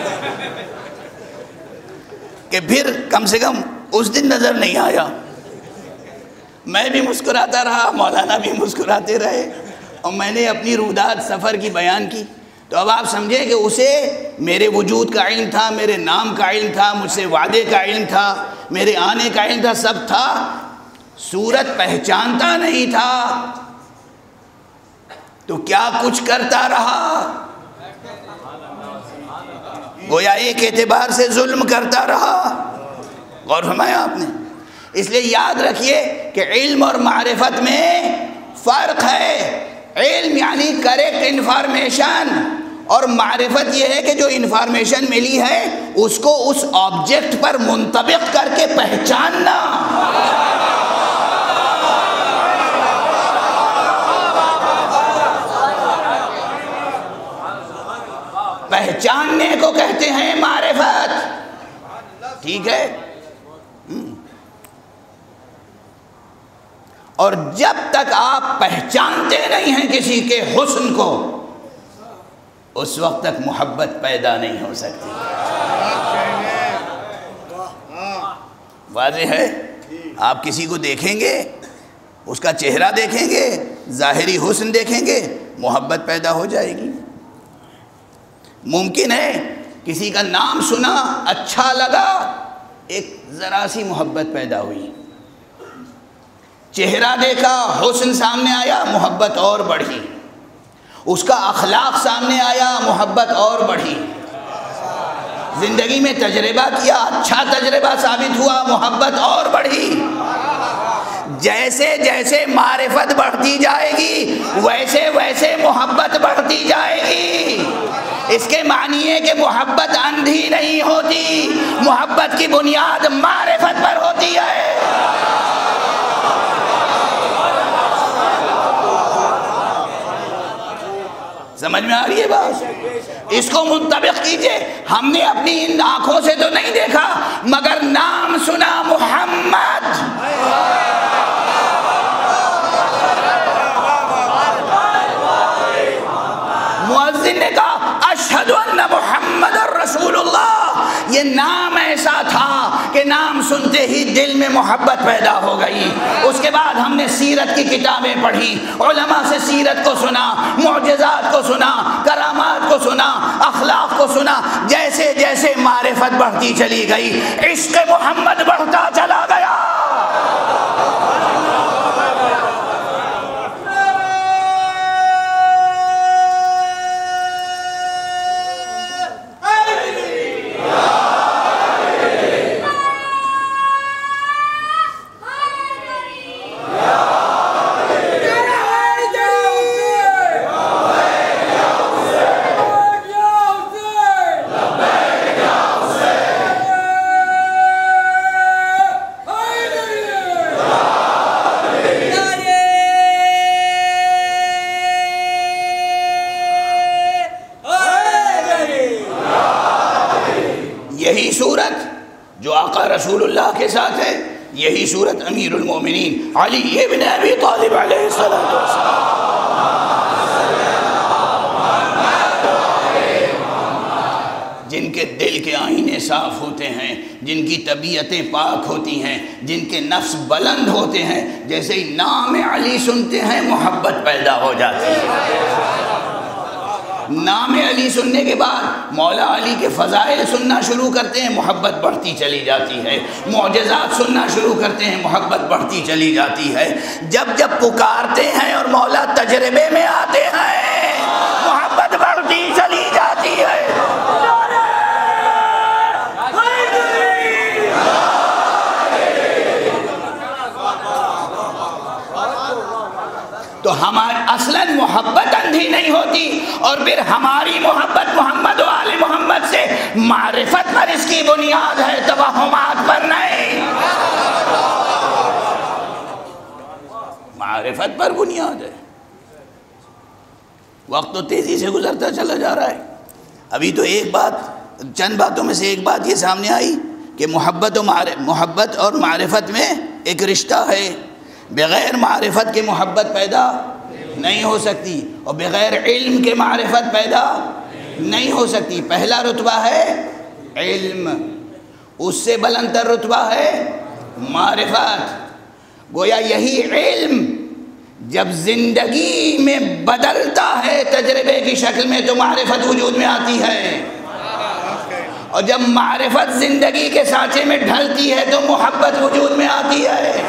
کہ پھر کم سے کم اس دن نظر نہیں آیا۔ میں بھی مسکراتا رہا، مولانا بھی مسکراتے رہے، اور میں نے اپنی رودات سفر کی بیان کی۔ تو اب آپ سمجھیں کہ اسے میرے وجود کا علم تھا، میرے نام کا علم تھا، مجھ سے وعدے کا علم تھا، میرے آنے کا علم تھا، سب تھا، صورت پہچانتا نہیں تھا، تو کیا کچھ کرتا رہا۔ گویا ایک اعتبار سے ظلم کرتا رہا. غور فرمایا آپ نے. اس لیے یاد رکھیے کہ علم اور معرفت میں فرق ہے. علم یعنی کریکٹ انفارمیشن، اور معرفت یہ ہے کہ جو انفارمیشن ملی ہے اس کو اس آبجیکٹ پر منطبق کر کے پہچاننا. پہچاننے کو کہتے ہیں معرفت. ٹھیک ہے. اور جب تک آپ پہچانتے نہیں ہیں کسی کے حسن کو، اس وقت تک محبت پیدا نہیں ہو سکتی. واضح ہے. آپ کسی کو دیکھیں گے، اس کا چہرہ دیکھیں گے، ظاہری حسن دیکھیں گے، محبت پیدا ہو جائے گی. ممکن ہے کسی کا نام سنا، اچھا لگا، ایک ذرا سی محبت پیدا ہوئی. چہرہ دیکھا، حسن سامنے آیا، محبت اور بڑھی. اس کا اخلاق سامنے آیا، محبت اور بڑھی. زندگی میں تجربہ کیا، اچھا تجربہ ثابت ہوا، محبت اور بڑھی. جیسے جیسے معرفت بڑھتی جائے گی ویسے ویسے محبت بڑھتی جائے گی. اس کے معنی ہے کہ محبت اندھی نہیں ہوتی، محبت کی بنیاد معرفت پر ہوتی ہے. سمجھ میں آ رہی ہے بات؟ اس کو منطبق کیجئے. ہم نے اپنی ان آنکھوں سے تو نہیں دیکھا، مگر نام سنا محمد. مؤذن نے کہا اشہد ان محمد رسول اللہ. یہ نام ایسا تھا کہ نام سنتے ہی دل میں محبت پیدا ہو گئی. اس کے بعد ہم نے سیرت کی کتابیں پڑھی، علماء سے سیرت کو سنا، معجزات کو سنا، کرامات کو سنا، اخلاق کو سنا. جیسے جیسے معرفت بڑھتی چلی گئی، عشق محمد بڑھتا چلا گیا. یہی صورت جو آقا رسول اللہ کے ساتھ ہے، یہی صورت امیر المومنین علی ابن ابی طالب علیہ السلام، جن کے دل کے آئینے صاف ہوتے ہیں، جن کی طبیعتیں پاک ہوتی ہیں، جن کے نفس بلند ہوتے ہیں، جیسے ہی نام علی سنتے ہیں محبت پیدا ہو جاتی ہے. نام علی سننے کے بعد مولا علی کے فضائل سننا شروع کرتے ہیں، محبت بڑھتی چلی جاتی ہے. معجزات سننا شروع کرتے ہیں، محبت بڑھتی چلی جاتی ہے. جب جب پکارتے ہیں اور مولا تجربے میں آتے ہیں، محبت بڑھتی چلی جاتی ہے. تو ہماری اصلاً محبت اندھی نہیں ہوتی، اور پھر ہماری محبت محمد و آل محمد سے معرفت پر اس کی بنیاد ہے، توہمات پر نہیں. معرفت پر بنیاد ہے. وقت تو تیزی سے گزرتا چلا جا رہا ہے. ابھی تو ایک بات، چند باتوں میں سے ایک بات یہ سامنے آئی کہ محبت اور معرفت میں ایک رشتہ ہے. بغیر معرفت کے محبت پیدا نہیں ہو سکتی، اور بغیر علم کے معرفت پیدا نہیں ہو سکتی. پہلا رتبہ ہے علم، اس سے بلند تر رتبہ ہے معرفت. گویا یہی علم جب زندگی میں بدلتا ہے تجربے کی شکل میں تو معرفت وجود میں آتی ہے، اور جب معرفت زندگی کے سانچے میں ڈھلتی ہے تو محبت وجود میں آتی ہے.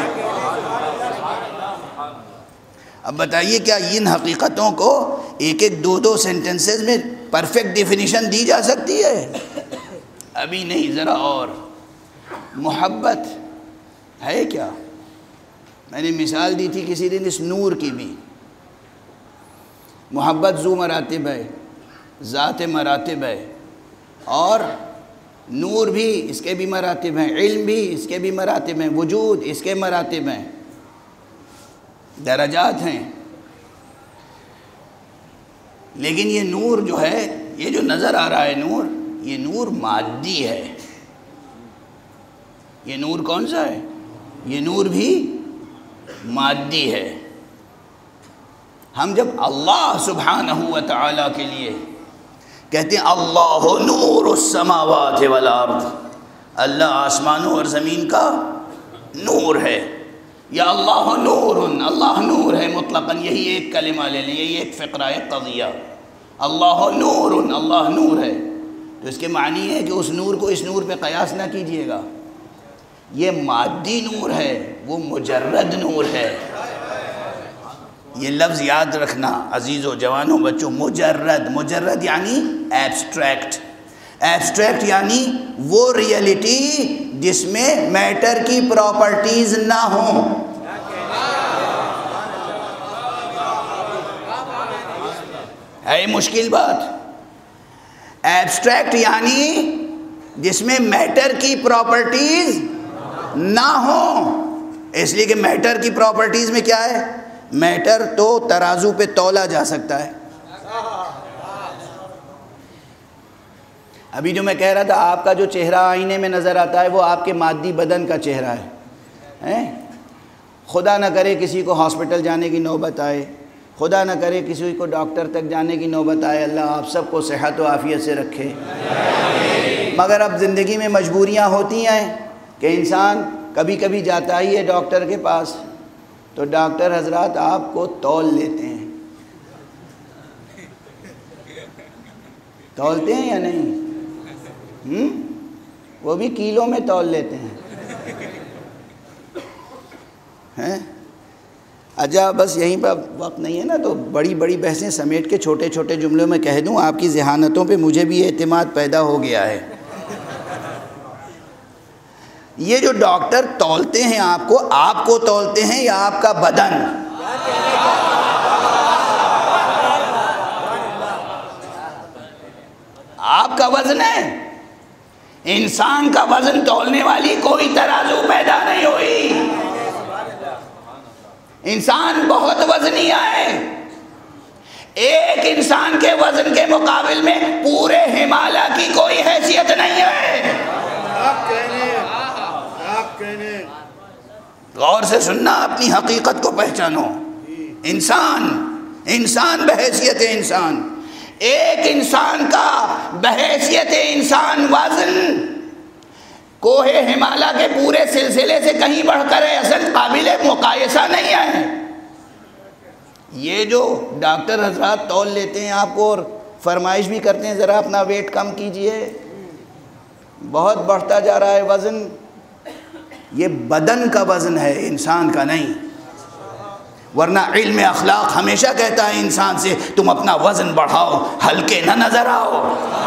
اب بتائیے کیا ان حقیقتوں کو ایک ایک دو دو سینٹنسز میں پرفیکٹ ڈیفینیشن دی جا سکتی ہے؟ ابھی نہیں، ذرا اور محبت ہے کیا؟ میں نے مثال دی تھی کسی دن اس نور کی بھی. محبت ذو مراتب ہے، ذات مراتب ہے، اور نور بھی اس کے بھی مراتب ہیں، علم بھی اس کے بھی مراتب ہیں، وجود اس کے مراتب ہیں، درجات ہیں. لیکن یہ نور جو ہے، یہ جو نظر آ رہا ہے نور، یہ نور مادی ہے. یہ نور کون سا ہے؟ یہ نور بھی مادی ہے. ہم جب اللہ سبحانہ و تعالیٰ کے لیے کہتے ہیں اللہ نور السماوات والارض، اللہ آسمانوں اور زمین کا نور ہے، یا اللہ نور، اللہ نور ہے مطلقاً، یہی ایک کلمہ لے لیں، یہی ایک فقرہ ہے قضیہ، اللہ نور، اللہ نور ہے. تو اس کے معنی ہے کہ اس نور کو اس نور پہ قیاس نہ کیجئے گا. یہ مادی نور ہے، وہ مجرد نور ہے. یہ لفظ یاد رکھنا عزیزو، جوانوں، بچوں، مجرد. مجرد یعنی ایبسٹریکٹ. ایبسٹریکٹ یعنی وہ ریئلٹی جس میں میٹر کی پراپرٹیز نہ ہوں. ہے مشکل بات. ایبسٹریکٹ یعنی جس میں میٹر کی پراپرٹیز نہ ہوں. اس لیے کہ میٹر کی پراپرٹیز میں کیا ہے؟ میٹر تو ترازو پہ تولا جا سکتا ہے. ابھی جو میں کہہ رہا تھا، آپ کا جو چہرہ آئینے میں نظر آتا ہے وہ آپ کے مادی بدن کا چہرہ ہے. خدا نہ کرے کسی کو ہاسپٹل جانے کی نوبت آئے، خدا نہ کرے کسی کو ڈاکٹر تک جانے کی نوبت آئے، اللہ آپ سب کو صحت و عافیت سے رکھے. مگر اب زندگی میں مجبوریاں ہوتی ہیں کہ انسان کبھی کبھی جاتا ہی ہے ڈاکٹر کے پاس، تو ڈاکٹر حضرات آپ کو تول لیتے ہیں. تولتے ہیں یا نہیں؟ وہ بھی کیلوں میں تول لیتے ہیں. اچھا بس یہیں پہ وقت نہیں ہے نا، تو بڑی بڑی بحثیں سمیٹ کے چھوٹے چھوٹے جملوں میں کہہ دوں. آپ کی ذہانتوں پہ مجھے بھی اعتماد پیدا ہو گیا ہے. یہ جو ڈاکٹر تولتے ہیں آپ کو تولتے ہیں یا آپ کا بدن؟ آپ کا وزن ہے. انسان کا وزن تولنے والی کوئی ترازو پیدا نہیں ہوئی. انسان بہت وزنی ہے. ایک انسان کے وزن کے مقابل میں پورے ہمالیہ کی کوئی حیثیت نہیں ہے. غور سے سننا، اپنی حقیقت کو پہچانو. انسان بحیثیت انسان، ایک انسان کا بحیثیت انسان وزن کوہ ہمالیہ کے پورے سلسلے سے کہیں بڑھ کر ہے، اصل قابل مقایسہ نہیں ہے. یہ جو ڈاکٹر حضرات تول لیتے ہیں آپ کو اور فرمائش بھی کرتے ہیں ذرا اپنا ویٹ کم کیجئے، بہت بڑھتا جا رہا ہے وزن، یہ بدن کا وزن ہے، انسان کا نہیں. ورنہ علم اخلاق ہمیشہ کہتا ہے انسان سے تم اپنا وزن بڑھاؤ، ہلکے نہ نظر آؤ.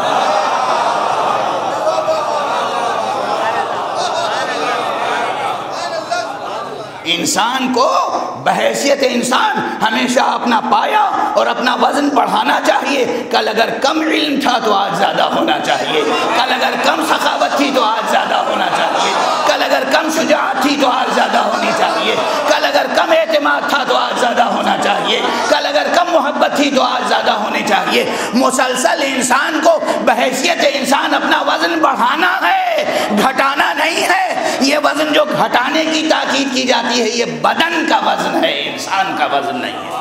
انسان کو بحیثیت انسان ہمیشہ اپنا پایا اور اپنا وزن بڑھانا چاہیے. کل اگر کم علم تھا تو آج زیادہ ہونا چاہیے، کل اگر کم سخاوت تھی تو آج زیادہ ہونا چاہیے، کل اگر کم شجاعت تھی تو آج زیادہ ہونی چاہیے، کل اگر کم اعتماد تھا تو آج زیادہ ہونا چاہیے، کل اگر کم محبت تھی تو آج زیادہ ہونی چاہیے. مسلسل انسان کو بحیثیت انسان اپنا وزن بڑھانا ہے، گھٹانا نہیں ہے. یہ وزن جو گھٹانے کی تاکید کی جاتی ہے یہ بدن کا وزن ہے، انسان کا وزن نہیں ہے.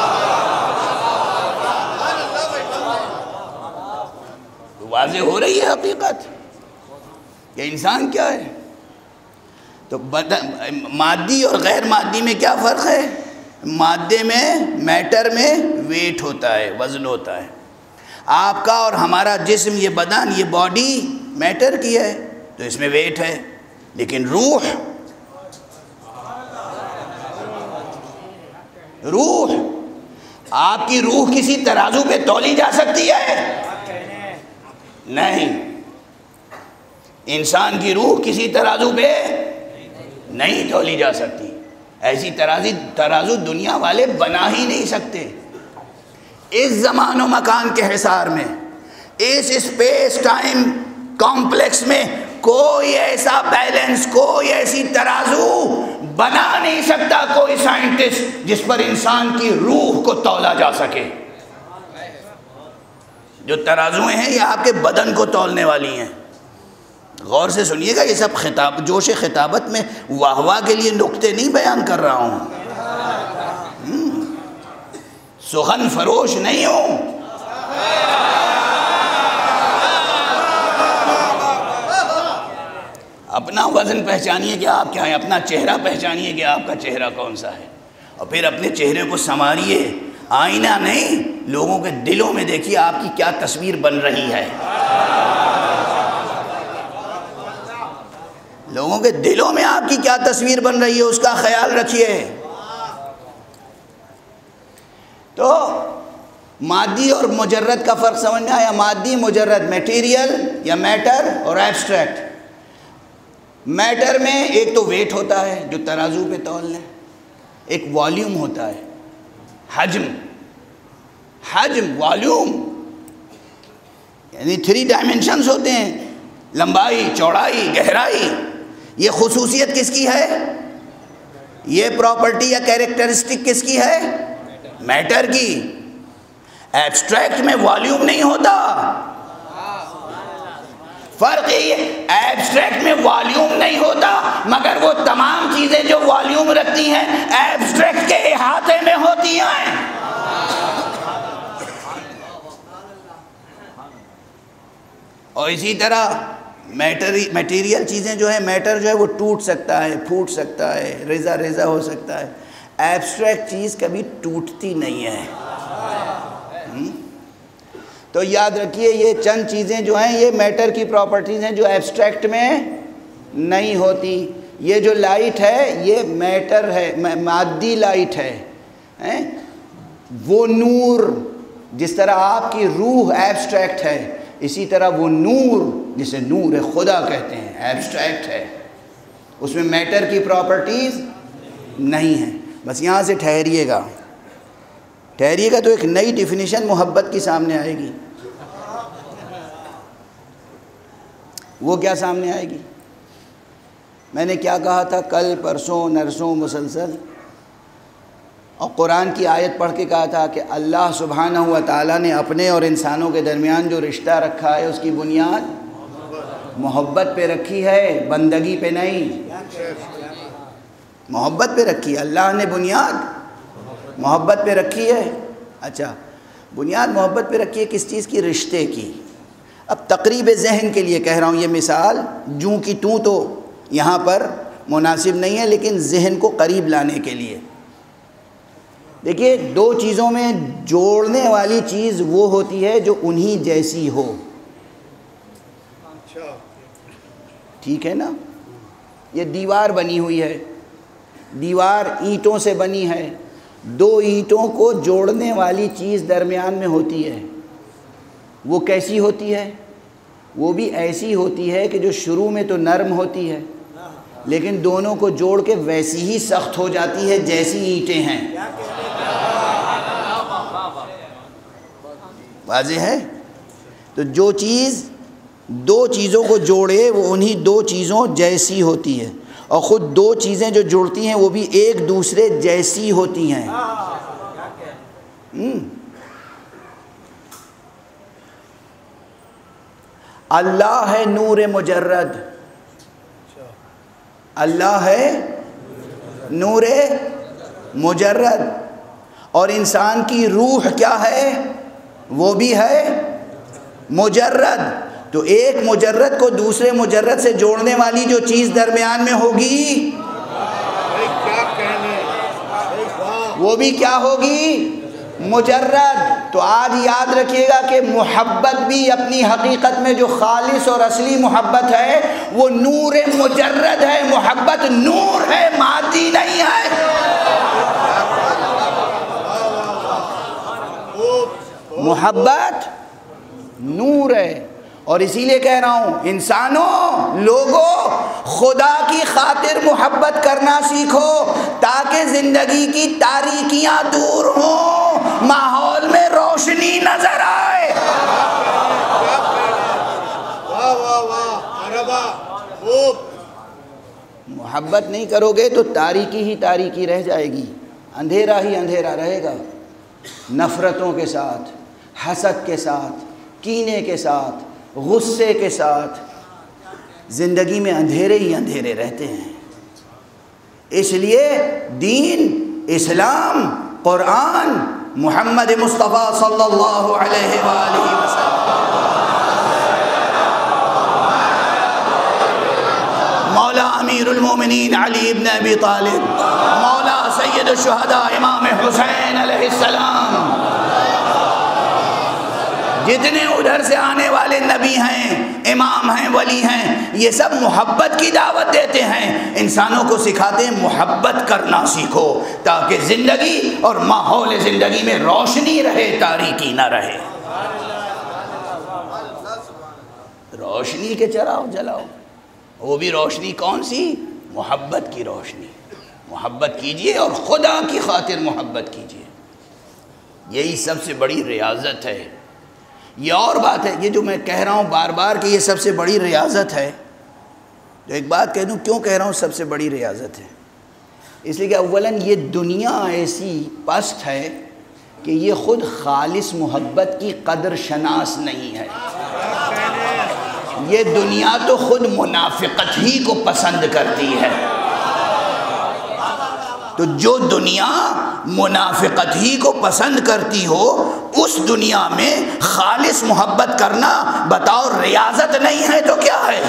واضح ہو رہی ہے حقیقت کہ انسان کیا ہے. تو مادی اور غیر مادی میں کیا فرق ہے؟ مادے میں، میٹر میں ویٹ ہوتا ہے، وزن ہوتا ہے. آپ کا اور ہمارا جسم، یہ بدن، یہ باڈی میٹر کی ہے تو اس میں ویٹ ہے. لیکن روح آپ کی روح کسی ترازو پہ تولی جا سکتی ہے؟ نہیں، انسان کی روح کسی ترازو پہ نہیں تولی جا سکتی. ایسی ترازو دنیا والے بنا ہی نہیں سکتے. اس زمان و مکان کے حصار میں، اس اسپیس ٹائم کمپلیکس میں کوئی ایسا بیلنس، کوئی ایسی ترازو بنا نہیں سکتا کوئی سائنٹسٹ جس پر انسان کی روح کو تولا جا سکے. جو ترازویں ہیں یہ آپ کے بدن کو تولنے والی ہیں. غور سے سنیے گا، یہ سب جوش خطابت میں واہ واہ کے لیے نکتے نہیں بیان کر رہا ہوں، سخن فروش نہیں ہوں. اپنا وزن پہچانیے کہ آپ کیا ہیں، اپنا چہرہ پہچانیے کہ آپ کا چہرہ کون سا ہے، اور پھر اپنے چہرے کو سنواریے. آئینہ نہیں، لوگوں کے دلوں میں دیکھیے آپ کی کیا تصویر بن رہی ہے. لوگوں کے دلوں میں آپ کی کیا تصویر بن رہی ہے، اس کا خیال رکھیے. تو مادی اور مجرد کا فرق سمجھ میں آیا؟ مادی مجرد، میٹیریل یا میٹر اور ایبسٹریکٹ. میٹر میں ایک تو ویٹ ہوتا ہے جو ترازو پہ تول لیں، ایک والیوم ہوتا ہے، حجم والیوم، یعنی 3 ڈائمنشنز ہوتے ہیں، لمبائی، چوڑائی، گہرائی. یہ خصوصیت کس کی ہے؟ یہ پراپرٹی یا کیریکٹرسٹک کس کی ہے؟ میٹر کی. ایبسٹریکٹ میں والیوم نہیں ہوتا. فرق یہ، ایبسٹریکٹ میں والیوم نہیں ہوتا، مگر وہ تمام چیزیں جو والیوم رکھتی ہیں ایبسٹریکٹ کے احاطے میں ہوتی ہیں. اور اسی طرح میٹیریل چیزیں جو ہیں، میٹر جو ہے وہ ٹوٹ سکتا ہے، پھوٹ سکتا ہے، ریزہ ریزہ ہو سکتا ہے. ایبسٹریکٹ چیز کبھی ٹوٹتی نہیں ہے. تو یاد رکھیے یہ چند چیزیں جو ہیں یہ میٹر کی پراپرٹیز ہیں جو ایبسٹریکٹ میں نہیں ہوتی. یہ جو لائٹ ہے یہ میٹر ہے، مادی لائٹ ہے. وہ نور، جس طرح آپ کی روح ایبسٹریکٹ ہے، اسی طرح وہ نور جسے نور خدا کہتے ہیں ایبسٹریکٹ ہے. اس میں میٹر کی پراپرٹیز نہیں ہیں. بس یہاں سے ٹھہریے گا تو ایک نئی ڈیفینیشن محبت کی سامنے آئے گی. وہ کیا سامنے آئے گی؟ میں نے کیا کہا تھا کل پرسوں نرسوں مسلسل، اور قرآن کی آیت پڑھ کے کہا تھا کہ اللہ سبحانہ و تعالیٰ نے اپنے اور انسانوں کے درمیان جو رشتہ رکھا ہے اس کی بنیاد محبت پہ رکھی ہے، بندگی پہ نہیں. محبت پہ رکھی ہے. اللہ نے بنیاد محبت پہ رکھی ہے. اچھا، بنیاد محبت پہ رکھی ہے کس چیز کی؟ رشتے کی. اب تقریب ذہن کے لیے کہہ رہا ہوں، یہ مثال جوں کی توں تو یہاں پر مناسب نہیں ہے، لیکن ذہن کو قریب لانے کے لیے دیکھیے، 2 چیزوں میں جوڑنے والی چیز وہ ہوتی ہے جو انہی جیسی ہو. ٹھیک ہے نا؟ یہ دیوار بنی ہوئی ہے، دیوار اینٹوں سے بنی ہے. 2 اینٹوں کو جوڑنے والی چیز درمیان میں ہوتی ہے. وہ کیسی ہوتی ہے؟ وہ بھی ایسی ہوتی ہے کہ جو شروع میں تو نرم ہوتی ہے، لیکن دونوں کو جوڑ کے ویسی ہی سخت ہو جاتی ہے جیسی اینٹیں ہیں. واضح ہے؟ تو جو چیز 2 چیزوں کو جوڑے وہ انہی 2 چیزوں جیسی ہوتی ہے، اور خود 2 چیزیں جو جڑتی ہیں وہ بھی ایک دوسرے جیسی ہوتی ہیں. اللہ ہے نور مجرد، اللہ ہے نور مجرد، اور انسان کی روح کیا ہے؟ وہ بھی ہے مجرد. تو ایک مجرد کو دوسرے مجرد سے جوڑنے والی جو چیز درمیان میں ہوگی وہ بھی کیا ہوگی؟ مجرد. تو آج یاد رکھیے گا کہ محبت بھی اپنی حقیقت میں جو خالص اور اصلی محبت ہے وہ نور مجرد ہے. محبت نور ہے، مادی نہیں ہے. محبت نور ہے، اور اسی لیے کہہ رہا ہوں انسانوں، لوگوں، خدا کی خاطر محبت کرنا سیکھو تاکہ زندگی کی تاریکیاں دور ہوں، ماحول میں روشنی نظر آئے۔ محبت نہیں کرو گے تو تاریکی ہی تاریکی رہ جائے گی، اندھیرا ہی اندھیرا رہے گا۔ نفرتوں کے ساتھ، حسد کے ساتھ، کینے کے ساتھ، غصے کے ساتھ زندگی میں اندھیرے ہی اندھیرے رہتے ہیں۔ اس لیے دین، اسلام، قرآن، محمد مصطفیٰ صلی اللہ علیہ وآلہ وسلم، مولا امیر المومنین علی ابن ابی طالب، مولا سید الشہداء امام حسین علیہ السلام، جتنے ادھر سے آنے والے نبی ہیں، امام ہیں، ولی ہیں، یہ سب محبت کی دعوت دیتے ہیں، انسانوں کو سکھاتے ہیں محبت کرنا سیکھو تاکہ زندگی اور ماحول زندگی میں روشنی رہے، تاریکی نہ رہے۔ روشنی کے چراغ جلاؤ، وہ بھی روشنی کون سی؟ محبت کی روشنی۔ محبت کیجئے اور خدا کی خاطر محبت کیجئے، یہی سب سے بڑی ریاضت ہے۔ یہ اور بات ہے، یہ جو میں کہہ رہا ہوں بار بار کہ یہ سب سے بڑی ریاضت ہے، تو ایک بات کہہ دوں کیوں کہہ رہا ہوں سب سے بڑی ریاضت ہے؟ اس لیے کہ اولاً یہ دنیا ایسی پست ہے کہ یہ خود خالص محبت کی قدر شناس نہیں ہے۔ یہ دنیا تو خود منافقت ہی کو پسند کرتی ہے۔ تو جو دنیا منافقت ہی کو پسند کرتی ہو، اس دنیا میں خالص محبت کرنا بطور ریاضت نہیں ہے تو کیا ہے؟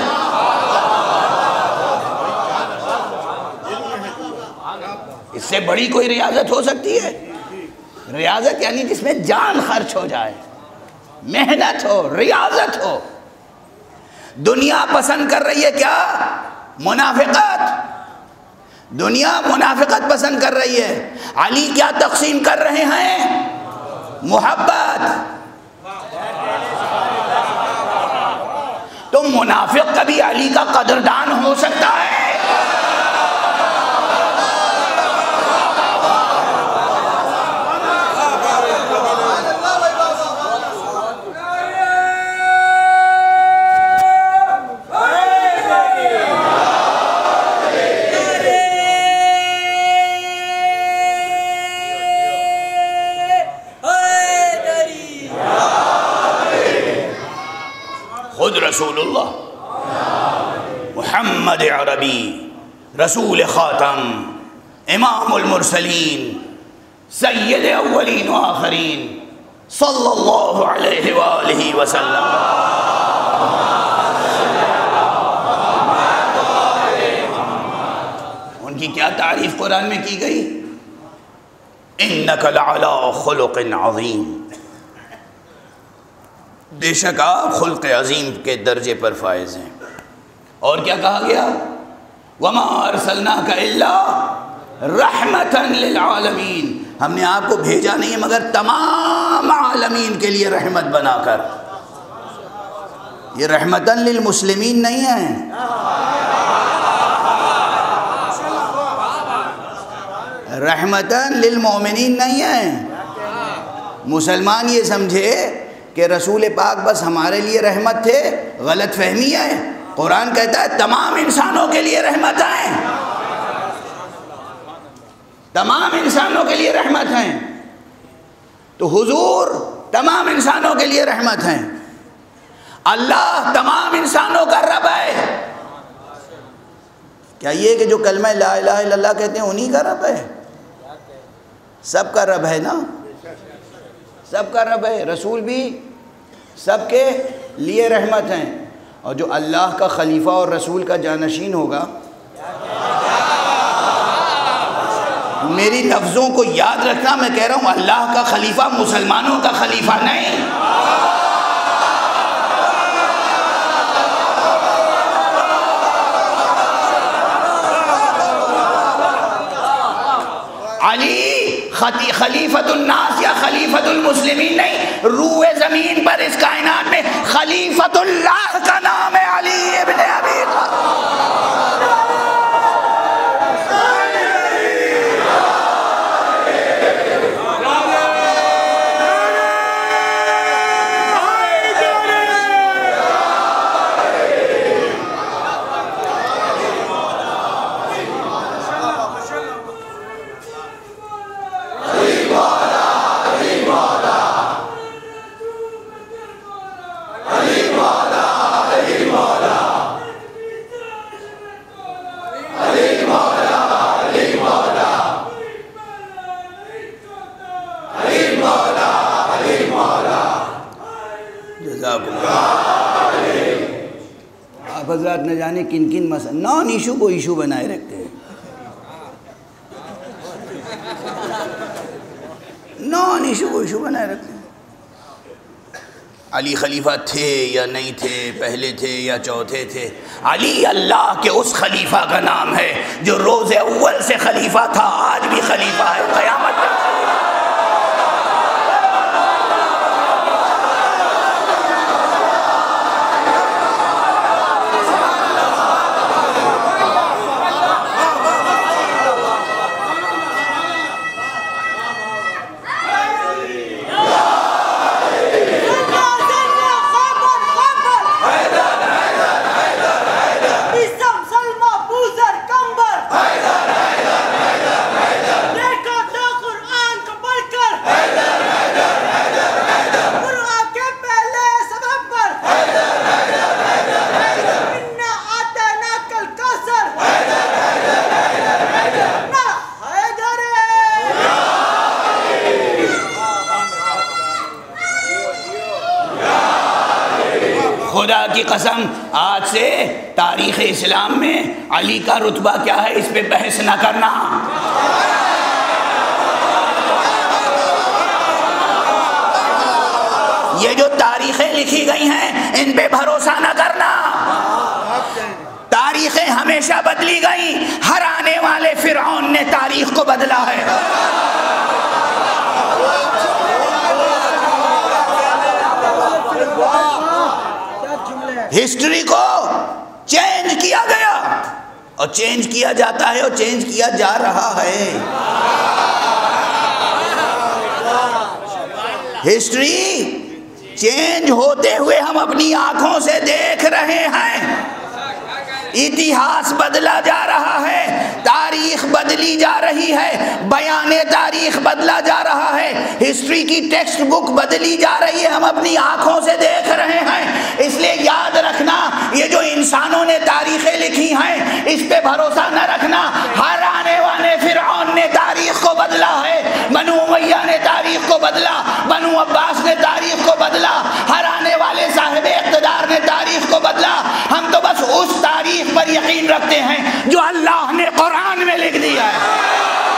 اس سے بڑی کوئی ریاضت ہو سکتی ہے؟ ریاضت یعنی جس میں جان خرچ ہو جائے، محنت ہو، ریاضت ہو۔ دنیا پسند کر رہی ہے کیا؟ منافقت۔ دنیا منافقت پسند کر رہی ہے۔ علی کیا تقسیم کر رہے ہیں؟ محبت۔ تو منافق کبھی علی کا قدردان ہو سکتا ہے؟ رسول اللہ محمد عربی، رسول خاتم، امام المرسلین، سید اولین و آخرین، صلی اللہ علیہ وآلہ وسلم۔ ان کی کیا تعریف قرآن میں کی گئی؟ انک لعلی خلق عظیم، بے شک آپ خلق عظیم کے درجے پر فائز ہیں۔ اور کیا کہا گیا؟ وما ارسلناک الا رحمتا للعالمین، ہم نے آپ کو بھیجا نہیں مگر تمام عالمین کے لیے رحمت بنا کر۔ یہ رحمتا للمسلمین نہیں ہے، رحمتا للمومنین نہیں ہے۔ مسلمان یہ سمجھے کہ رسول پاک بس ہمارے لیے رحمت تھے، غلط فہمی ہے۔ قرآن کہتا ہے تمام انسانوں کے لیے رحمت ہیں، تمام انسانوں کے لیے رحمت ہیں۔ تو حضور تمام انسانوں کے لیے رحمت ہیں، اللہ تمام انسانوں کا رب ہے۔ کیا یہ کہ جو کلمہ لا الہ الا اللہ کہتے ہیں انہی کا رب ہے؟ سب کا رب ہے نا، سب کا رب ہے۔ رسول بھی سب کے لیے رحمت ہیں، اور جو اللہ کا خلیفہ اور رسول کا جانشین ہوگا، میری لفظوں کو یاد رکھنا، میں کہہ رہا ہوں اللہ کا خلیفہ مسلمانوں کا خلیفہ نہیں۔ علی خلیفۃ الناس یا خلیفۃ المسلمین نہیں، روئے زمین پر اس کائنات میں خلیفۃ اللہ کا نام ہے علی ابن ابی طالب۔ آپ حضرات نہ جانے کن کن مسئلہ نان ایشو کو ایشو بنائے رکھتے ہیں، نان ایشو کو ایشو بنائے رکھتے ہیں۔ علی خلیفہ تھے یا نہیں تھے، پہلے تھے یا چوتھے تھے، علی اللہ کے اس خلیفہ کا نام ہے جو روز اول سے خلیفہ تھا، آج بھی خلیفہ ہے، قیامت تک۔ خدا کی قسم آج سے تاریخ اسلام میں علی کا رتبہ کیا ہے اس پہ بحث نہ کرنا۔ یہ جو تاریخیں لکھی گئی ہیں ان پہ بھروسہ نہ کرنا۔ تاریخیں ہمیشہ بدلی گئی، ہر آنے والے فرعون نے تاریخ کو بدلا ہے۔ ہسٹری کو چینج کیا گیا اور چینج کیا جاتا ہے اور چینج کیا جا رہا ہے۔ ہسٹری چینج ہوتے ہوئے ہم اپنی آنکھوں سے دیکھ رہے ہیں۔ اتہاس بدلا جا رہا ہے، تاریخ بدلی جا رہی ہے، بیان تاریخ بدلا جا رہا ہے، ہسٹری کی ٹیکسٹ بک بدلی جا رہی ہے، ہم اپنی آنکھوں سے دیکھ رہے ہیں۔ اس لیے یاد رکھنا یہ جو انسانوں نے تاریخیں لکھی ہیں اس پہ بھروسہ نہ رکھنا۔ ہر آنے والے فرعون نے تاریخ کو بدلا ہے، بنو امیہ نے تاریخ کو بدلا، بنو عباس نے تاریخ کو بدلا، ہر آنے والے صاحب اقتدار نے تاریخ کو بدلا۔ ہم تو بس اس تاریخ پر یقین رکھتے ہیں جو اللہ نے قرآن میں لکھ دیا ہے۔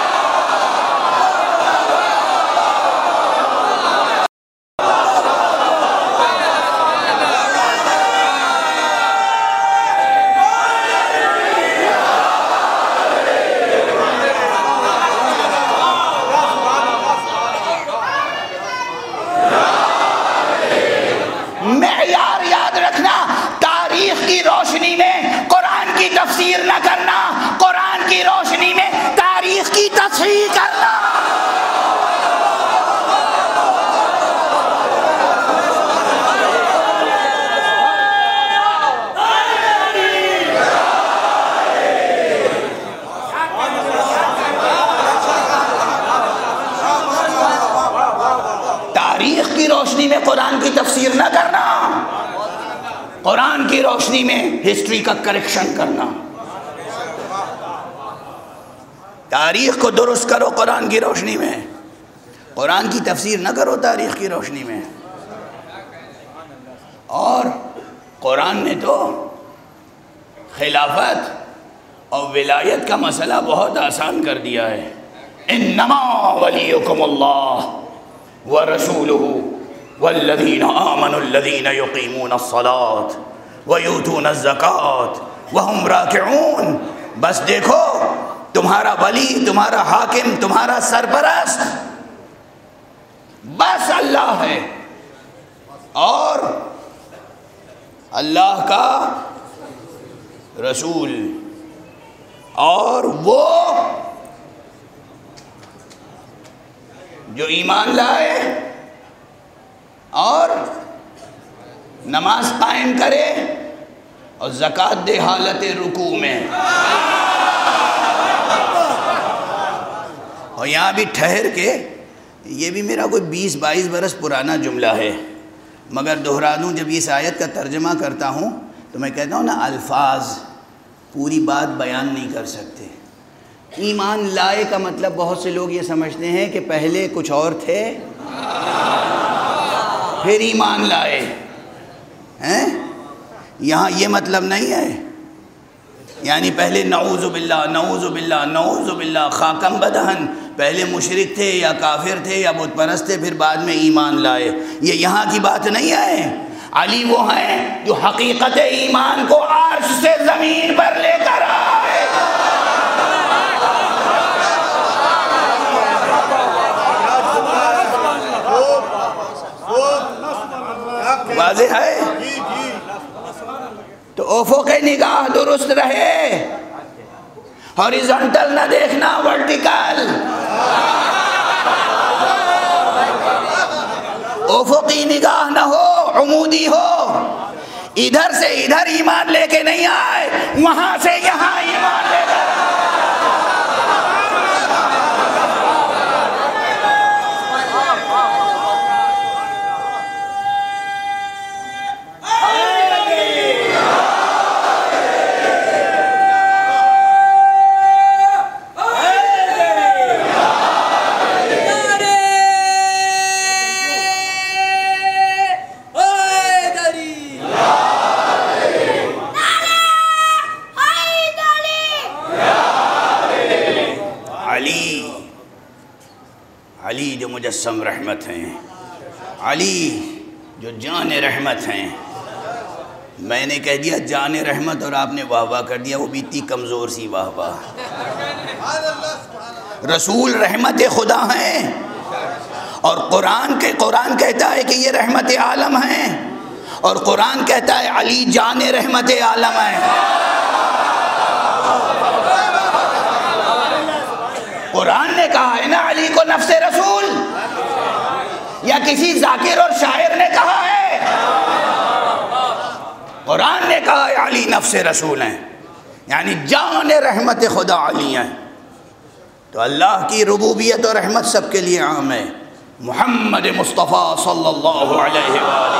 معیار یاد رکھنا، تاریخ کی روشنی میں قرآن کی تفسیر نہ کرنا، قرآن کی روشنی میں تاریخ کی تصحیح کرنا۔ تاریخ کی روشنی میں قرآن کی تفسیر نہ کرنا، قرآن کی روشنی میں ہسٹری کا کریکشن کرنا۔ تاریخ کو درست کرو قرآن کی روشنی میں، قرآن کی تفسیر نہ کرو تاریخ کی روشنی میں۔ اور قرآن نے تو خلافت اور ولایت کا مسئلہ بہت آسان کر دیا ہے۔ انما ولیکم اللہ ورسولہ والذین آمنوا الذین یقیمون الصلاة ویؤتون الزکاة وہم راکعون۔ بس دیکھو تمہارا ولی، تمہارا حاکم، تمہارا سرپرست بس اللہ ہے، اور اللہ کا رسول، اور وہ جو ایمان لائے اور نماز قائم کرے اور زکوٰۃ دے حالت رکوع میں۔ اور یہاں بھی ٹھہر کے، یہ بھی میرا کوئی 20-22 برس پرانا جملہ ہے، مگر دہرا دوں، جب اس آیت کا ترجمہ کرتا ہوں تو میں کہتا ہوں نا، الفاظ پوری بات بیان نہیں کر سکتے۔ ایمان لائے کا مطلب بہت سے لوگ یہ سمجھتے ہیں کہ پہلے کچھ اور تھے پھر ایمان لائے ہیں، یہاں یہ مطلب نہیں ہے، یعنی پہلے نعوذ باللہ نعوذ باللہ نعوذ باللہ خاکم بدہن، پہلے مشرک تھے یا کافر تھے یا بت پرست تھے، پھر بعد میں ایمان لائے، یہ یہاں کی بات نہیں ہے۔ علی وہ ہیں جو حقیقت ایمان کو عرش سے زمین پر لے کر آئے۔ واضح ہے؟ تو افق نگاہ درست رہے، ہاریزونٹل نہ دیکھنا، ورٹیکل۔ افقی نگاہ نہ ہو، عمودی ہو، ادھر سے ادھر ایمان لے کے نہیں آئے، وہاں سے یہاں ایمان لے کر آئے۔ علی جو مجسم رحمت ہیں، علی جو جان رحمت ہیں۔ میں نے کہہ دیا جان رحمت اور آپ نے واہ واہ کر دیا، وہ بھی اتنی کمزور سی واہ واہ۔ رسول رحمت خدا ہیں، اور قرآن کہتا ہے کہ یہ رحمت عالم ہیں، اور قرآن کہتا ہے علی جان رحمت عالم ہیں۔ قرآن نے کہا ہے نا علی کو نفس رسول، یا کسی ذاکر اور شاعر نے کہا ہے؟ قرآن نے کہا ہے علی نفس رسول ہیں، یعنی جان رحمت خدا علی ہیں۔ تو اللہ کی ربوبیت اور رحمت سب کے لیے عام ہے۔ محمد مصطفیٰ صلی اللہ علیہ وآلہ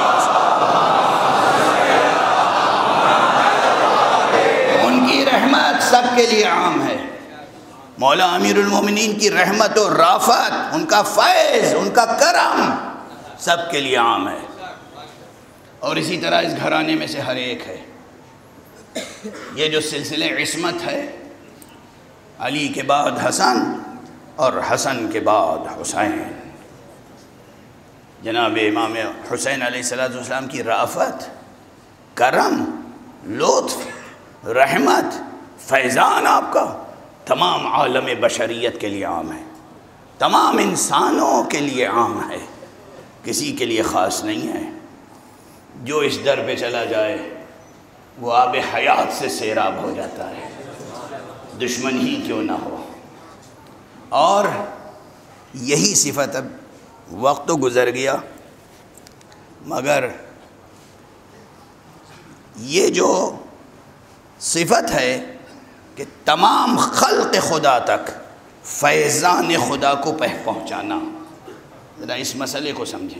وسلم، ان کی رحمت سب کے لیے عام ہے۔ مولا امیر المومنین کی رحمت و رافت، ان کا فیض، ان کا کرم سب کے لیے عام ہے، اور اسی طرح اس گھرانے میں سے ہر ایک ہے۔ یہ جو سلسلہ عصمت ہے، علی کے بعد حسن اور حسن کے بعد حسین، جناب امام حسین علیہ السلام کی رافت، کرم، لطف، رحمت، فیضان آپ کا تمام عالم بشریت کے لیے عام ہے، تمام انسانوں کے لیے عام ہے، کسی کے لیے خاص نہیں ہے۔ جو اس در پہ چلا جائے وہ آب حیات سے سیراب ہو جاتا ہے، دشمن ہی کیوں نہ ہو۔ اور یہی صفت، اب وقت تو گزر گیا، مگر یہ جو صفت ہے کہ تمام خلق خدا تک فیضان خدا کو پہنچانا، ذرا اس مسئلے کو سمجھیں۔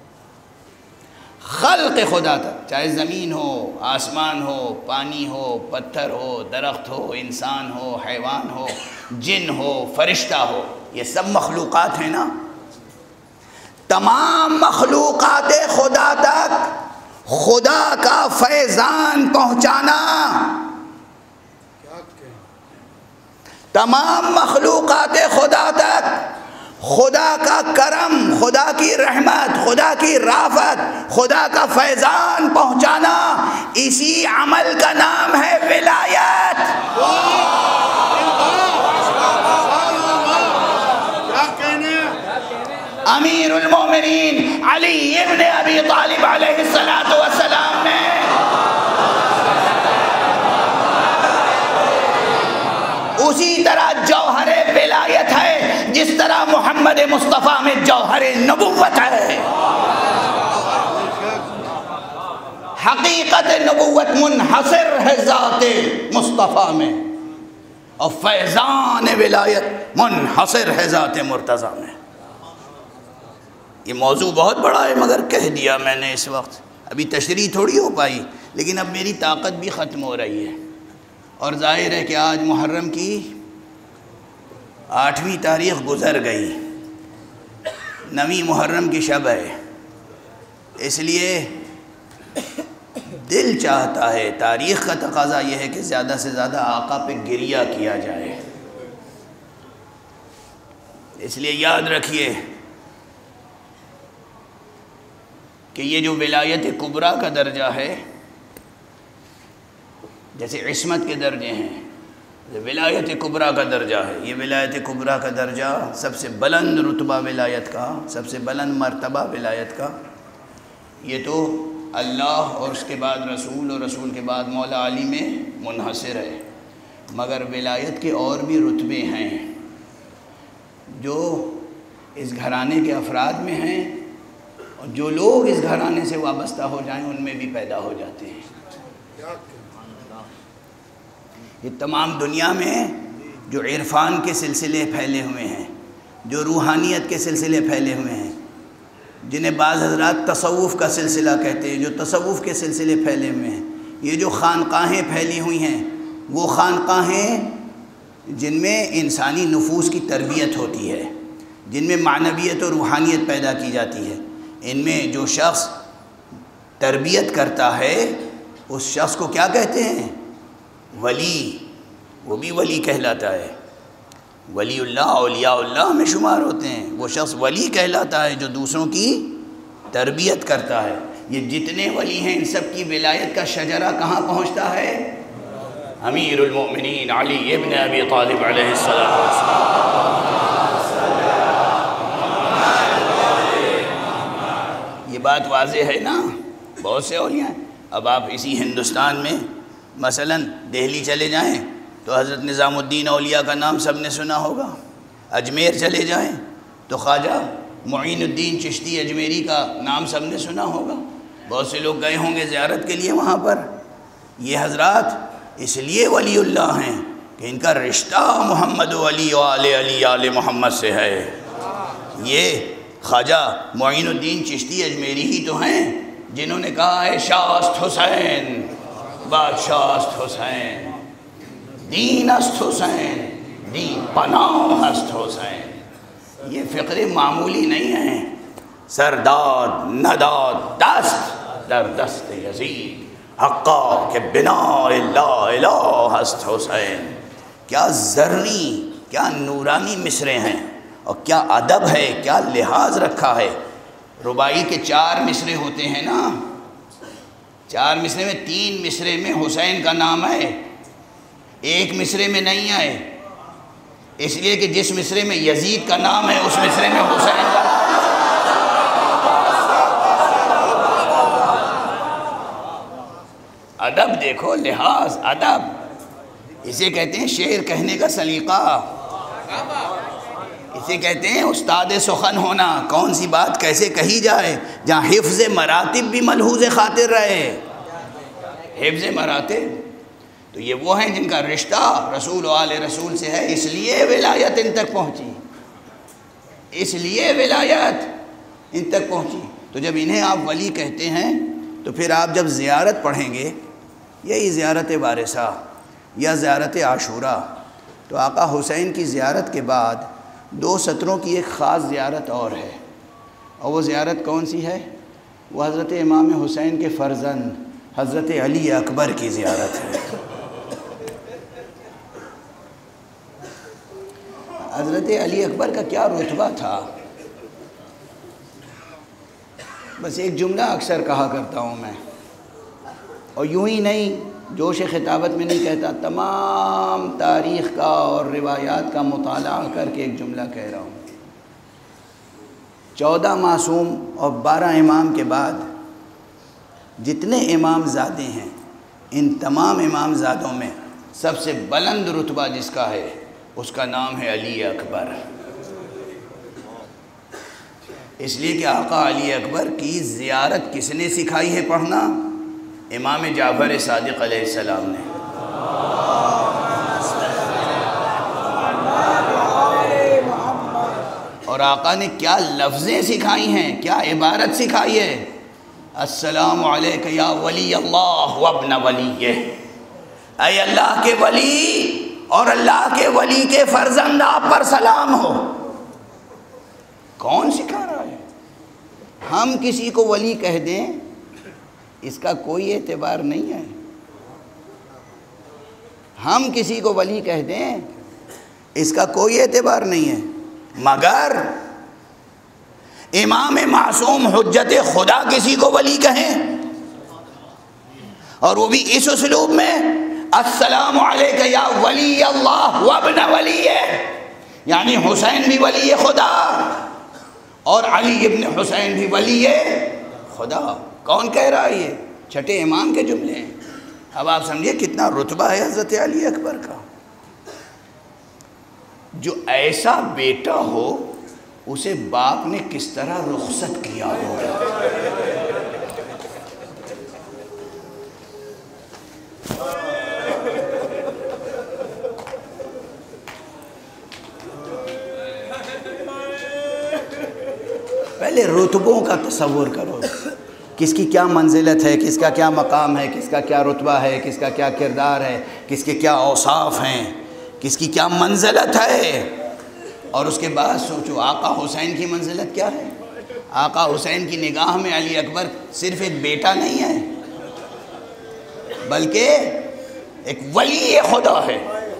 خلق خدا تک، چاہے زمین ہو، آسمان ہو، پانی ہو، پتھر ہو، درخت ہو، انسان ہو، حیوان ہو، جن ہو، فرشتہ ہو، یہ سب مخلوقات ہیں نا، تمام مخلوقات خدا تک خدا کا فیضان پہنچانا، تمام مخلوقات خدا تک خدا کا کرم، خدا کی رحمت، خدا کی رافت، خدا کا فیضان پہنچانا، اسی عمل کا نام ہے ولایت۔ امیر المومنین علی ابن ابی طالب علیہ السلام نے اسی طرح جوہر ولایت ہے جس طرح محمد مصطفیٰ میں جوہر نبوت ہے. حقیقت نبوت منحصر ہے ذات مصطفیٰ میں اور فیضان ولایت منحصر ہے ذات مرتضیٰ میں. یہ موضوع بہت بڑا ہے مگر کہہ دیا میں نے اس وقت، ابھی تشریح تھوڑی ہو پائی، لیکن اب میری طاقت بھی ختم ہو رہی ہے. اور ظاہر ہے کہ آج محرم کی 8ویں تاریخ گزر گئی، 9ویں محرم کی شب ہے، اس لیے دل چاہتا ہے، تاریخ کا تقاضا یہ ہے کہ زیادہ سے زیادہ آقا پہ گریہ کیا جائے. اس لیے یاد رکھیے کہ یہ جو ولایت کبریٰ کا درجہ ہے، جیسے عصمت کے درجے ہیں، ولایت کبریٰ کا درجہ ہے. یہ ولایت کبریٰ کا درجہ سب سے بلند رتبہ ولایت کا، سب سے بلند مرتبہ ولایت کا، یہ تو اللہ اور اس کے بعد رسول اور رسول کے بعد مولا علی میں منحصر ہے. مگر ولایت کے اور بھی رتبے ہیں جو اس گھرانے کے افراد میں ہیں، اور جو لوگ اس گھرانے سے وابستہ ہو جائیں ان میں بھی پیدا ہو جاتے ہیں. یہ تمام دنیا میں جو عرفان کے سلسلے پھیلے ہوئے ہیں، جو روحانیت کے سلسلے پھیلے ہوئے ہیں، جنہیں بعض حضرات تصوف کا سلسلہ کہتے ہیں، جو تصوف کے سلسلے پھیلے ہوئے ہیں، یہ جو خانقاہیں پھیلی ہوئی ہیں، وہ خانقاہیں جن میں انسانی نفوس کی تربیت ہوتی ہے، جن میں معنویت اور روحانیت پیدا کی جاتی ہے، ان میں جو شخص تربیت کرتا ہے اس شخص کو کیا کہتے ہیں؟ ولی. وہ بھی ولی کہلاتا ہے. ولی اللہ اولیاء اللہ میں شمار ہوتے ہیں. وہ شخص ولی کہلاتا ہے جو دوسروں کی تربیت کرتا ہے. یہ جتنے ولی ہیں ان سب کی ولایت کا شجرہ کہاں پہنچتا ہے؟ امیر المومنین علی ابن ابی طالب علیہ السلام. یہ بات واضح ہے نا. بہت سے اولیاء ہیں. اب آپ اسی ہندوستان میں مثلا دہلی چلے جائیں تو حضرت نظام الدین اولیاء کا نام سب نے سنا ہوگا. اجمیر چلے جائیں تو خواجہ معین الدین چشتی اجمیری کا نام سب نے سنا ہوگا. بہت سے لوگ گئے ہوں گے زیارت کے لیے وہاں پر. یہ حضرات اس لیے ولی اللہ ہیں کہ ان کا رشتہ محمد و علی و علی آل محمد سے ہے. یہ خواجہ معین الدین چشتی اجمیری ہی تو ہیں جنہوں نے کہا ہے شاست حسین بادشاہ است حسین، دین است حسین، دین پناہ است حسین. یہ فقرے معمولی نہیں ہیں. سرداد نداد دست در دست یزید حقا کہ بنا لا الہ است حسین. کیا زرعی، کیا نورانی مصرے ہیں اور کیا ادب ہے، کیا لحاظ رکھا ہے. رباعی کے 4 مصرے ہوتے ہیں نا. 4 مصرے میں 3 مصرے میں حسین کا نام ہے، 1 مصرے میں نہیں آئے. اس لیے کہ جس مصرے میں یزید کا نام ہے اس مصرے میں حسین کا نام ہے. ادب دیکھو، لحاظ، ادب. اسے کہتے ہیں شعر کہنے کا سلیقہ. اسے کہتے ہیں استاد سخن ہونا. کون سی بات کیسے کہی جائے جہاں حفظ مراتب بھی ملحوظ خاطر رہے. حفظ مراتب تو یہ وہ ہیں جن کا رشتہ رسول و آل رسول سے ہے. اس لیے ولایت ان تک پہنچی، اس لیے ولایت ان تک پہنچی. تو جب انہیں آپ ولی کہتے ہیں تو پھر آپ جب زیارت پڑھیں گے، یہی زیارت وارثہ یا زیارت عاشورہ، تو آقا حسین کی زیارت کے بعد 2 سطروں کی ایک خاص زیارت اور ہے. اور وہ زیارت کون سی ہے؟ وہ حضرت امام حسین کے فرزند حضرت علی اکبر کی زیارت ہے. حضرت علی اکبر کا کیا رتبہ تھا؟ بس ایک جملہ اکثر کہا کرتا ہوں میں، اور یوں ہی نہیں، جوش خطابت میں نہیں کہتا، تمام تاریخ کا اور روایات کا مطالعہ کر کے ایک جملہ کہہ رہا ہوں. 14 معصوم اور 12 امام کے بعد جتنے امام زادے ہیں، ان تمام امام زادوں میں سب سے بلند رتبہ جس کا ہے اس کا نام ہے علی اکبر۔ اس لیے کہ آقا علی اکبر کی زیارت کس نے سکھائی ہے پڑھنا؟ امام جعفر صادق علیہ السلام نے۔ اور آقا نے کیا لفظیں سکھائی ہیں، کیا عبارت سکھائی ہے؟ السلام علیک یا ولی اللہ وابن ولیہ، اے اللہ کے ولی اور اللہ کے ولی کے فرزند، آپ پر سلام ہو۔ کون سکھا رہا ہے؟ ہم کسی کو ولی کہہ دیں اس کا کوئی اعتبار نہیں ہے، ہم کسی کو ولی کہہ دیں اس کا کوئی اعتبار نہیں ہے، مگر امام معصوم حجت خدا کسی کو ولی کہیں، اور وہ بھی اس اسلوب میں السلام علیک یا ولی اللہ وابن ولیہ، یعنی حسین بھی ولی خدا اور علی ابن حسین بھی ولی خدا۔ کون کہہ رہا ہے؟ یہ چھٹے امام کے جملے ہیں۔ اب آپ سمجھیے کتنا رتبہ ہے حضرت علی اکبر کا۔ جو ایسا بیٹا ہو اسے باپ نے کس طرح رخصت کیا ہوگا؟ پہلے رتبوں کا تصور کرو، کس کی کیا منزلت ہے، کس کا کیا مقام ہے، کس کا کیا رتبہ ہے، کس کا کیا کردار ہے، کس کے کیا اوصاف ہیں، کس کی کیا منزلت ہے، اور اس کے بعد سوچو آقا حسین کی منزلت کیا ہے۔ آقا حسین کی نگاہ میں علی اکبر صرف ایک بیٹا نہیں ہے بلکہ ایک ولی خدا ہے۔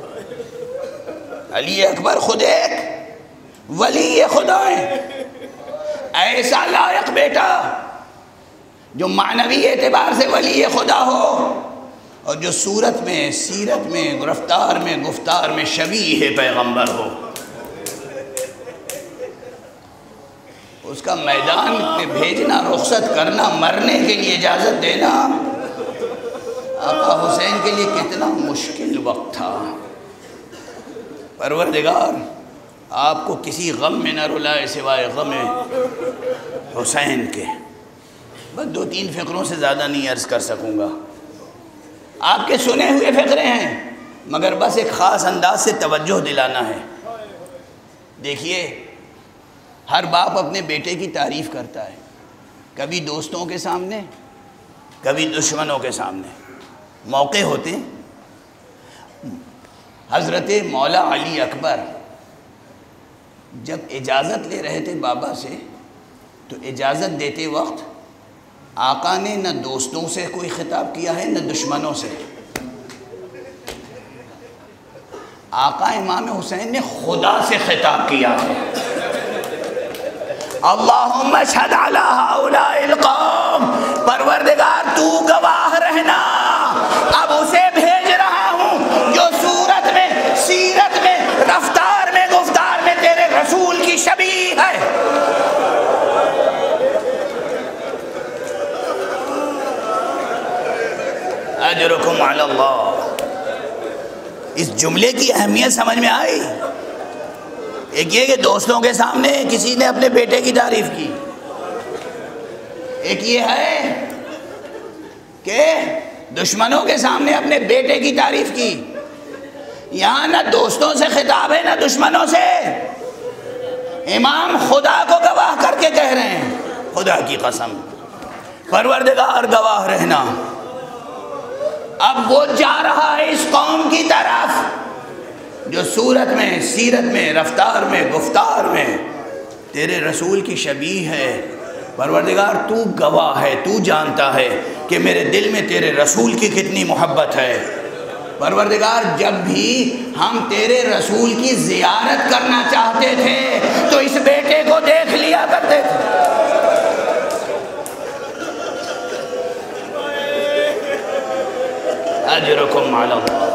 علی اکبر خود ایک ولی خدا ہے، ایسا لائق بیٹا جو معنوی اعتبار سے ولی خدا ہو اور جو صورت میں، سیرت میں، رفتار میں، گفتار میں شبیہ پیغمبر ہو۔ اس کا میدان میں بھیجنا، رخصت کرنا، مرنے کے لیے اجازت دینا آقا حسین کے لیے کتنا مشکل وقت تھا۔ پروردگار آپ کو کسی غم میں نہ رلائے سوائے غم حسین کے۔ بس 2-3 فقروں سے زیادہ نہیں عرض کر سکوں گا، آپ کے سنے ہوئے فقرے ہیں، مگر بس ایک خاص انداز سے توجہ دلانا ہے۔ دیکھیے، ہر باپ اپنے بیٹے کی تعریف کرتا ہے، کبھی دوستوں کے سامنے، کبھی دشمنوں کے سامنے۔ موقع ہوتے ہیں حضرت مولا علی اکبر جب اجازت لے رہے تھے بابا سے، تو اجازت دیتے وقت آقا نے نہ دوستوں سے کوئی خطاب کیا ہے نہ دشمنوں سے، آقا امام حسین نے خدا سے خطاب کیا ہے۔ اللہم اشہد علی ہؤلاء القوم، پروردگار تو گواہ رہنا، اب اسے بھیج رہا ہوں جو صورت میں، سیرت میں، رفتار میں، گفتار میں تیرے رسول کی شبیہ ہے۔ اجرکم علی اللہ۔ اس جملے کی اہمیت سمجھ میں آئی؟ ایک یہ کہ دوستوں کے سامنے کسی نے اپنے بیٹے کی تعریف کی، ایک یہ ہے کہ دشمنوں کے سامنے اپنے بیٹے کی تعریف کی۔ یہاں نہ دوستوں سے خطاب ہے نہ دشمنوں سے، امام خدا کو گواہ کر کے کہہ رہے ہیں، خدا کی قسم پروردگار گواہ رہنا، اب وہ جا رہا ہے اس قوم کی طرف جو صورت میں، سیرت میں، رفتار میں، گفتار میں تیرے رسول کی شبیہ ہے۔ پروردگار تو گواہ ہے، تو جانتا ہے کہ میرے دل میں تیرے رسول کی کتنی محبت ہے۔ پروردگار جب بھی ہم تیرے رسول کی زیارت کرنا چاہتے تھے تو اس بیٹے کو دیکھ لیا کرتے تھے۔ اجرکم علی اللہ۔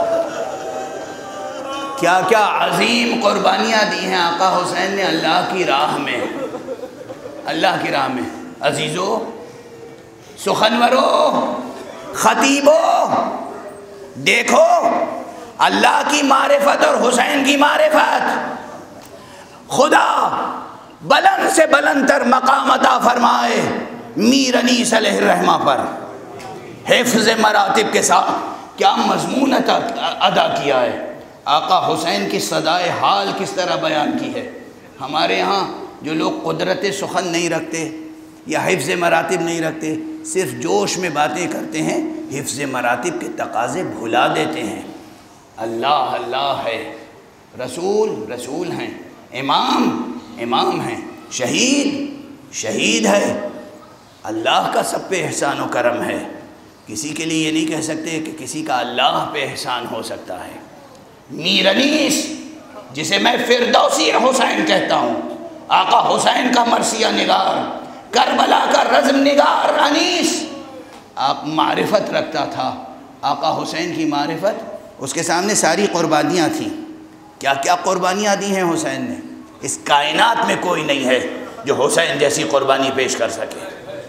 کیا کیا عظیم قربانیاں دی ہیں آقا حسین نے اللہ کی راہ میں۔ اللہ کی راہ میں. عزیزو، سخنورو، خطیبو، دیکھو اللہ کی معرفت اور حسین کی معرفت. خدا بلند سے بلند تر مقام عطا فرمائے میر انیس علیہ الرحمہ پر. حفظ مراتب کے ساتھ کیا مضمون ادا کیا ہے. آقا حسین کی صدائے حال کس طرح بیان کی ہے. ہمارے یہاں جو لوگ قدرت سخن نہیں رکھتے یا حفظ مراتب نہیں رکھتے، صرف جوش میں باتیں کرتے ہیں، حفظ مراتب کے تقاضے بھلا دیتے ہیں. اللہ اللہ ہے، رسول رسول ہیں، امام امام ہیں، شہید شہید ہے. اللہ کا سب پہ احسان و کرم ہے. کسی کے لیے یہ نہیں کہہ سکتے کہ کسی کا اللہ پہ احسان ہو سکتا ہے. میر انیس، جسے میں فردوسی حسین کہتا ہوں، آقا حسین کا مرثیہ نگار، کربلا کا رزم نگار انیس، آپ معرفت رکھتا تھا. آقا حسین کی معرفت، اس کے سامنے ساری قربانیاں تھیں. کیا کیا قربانیاں دی ہیں حسین نے. اس کائنات میں کوئی نہیں ہے جو حسین جیسی قربانی پیش کر سکے.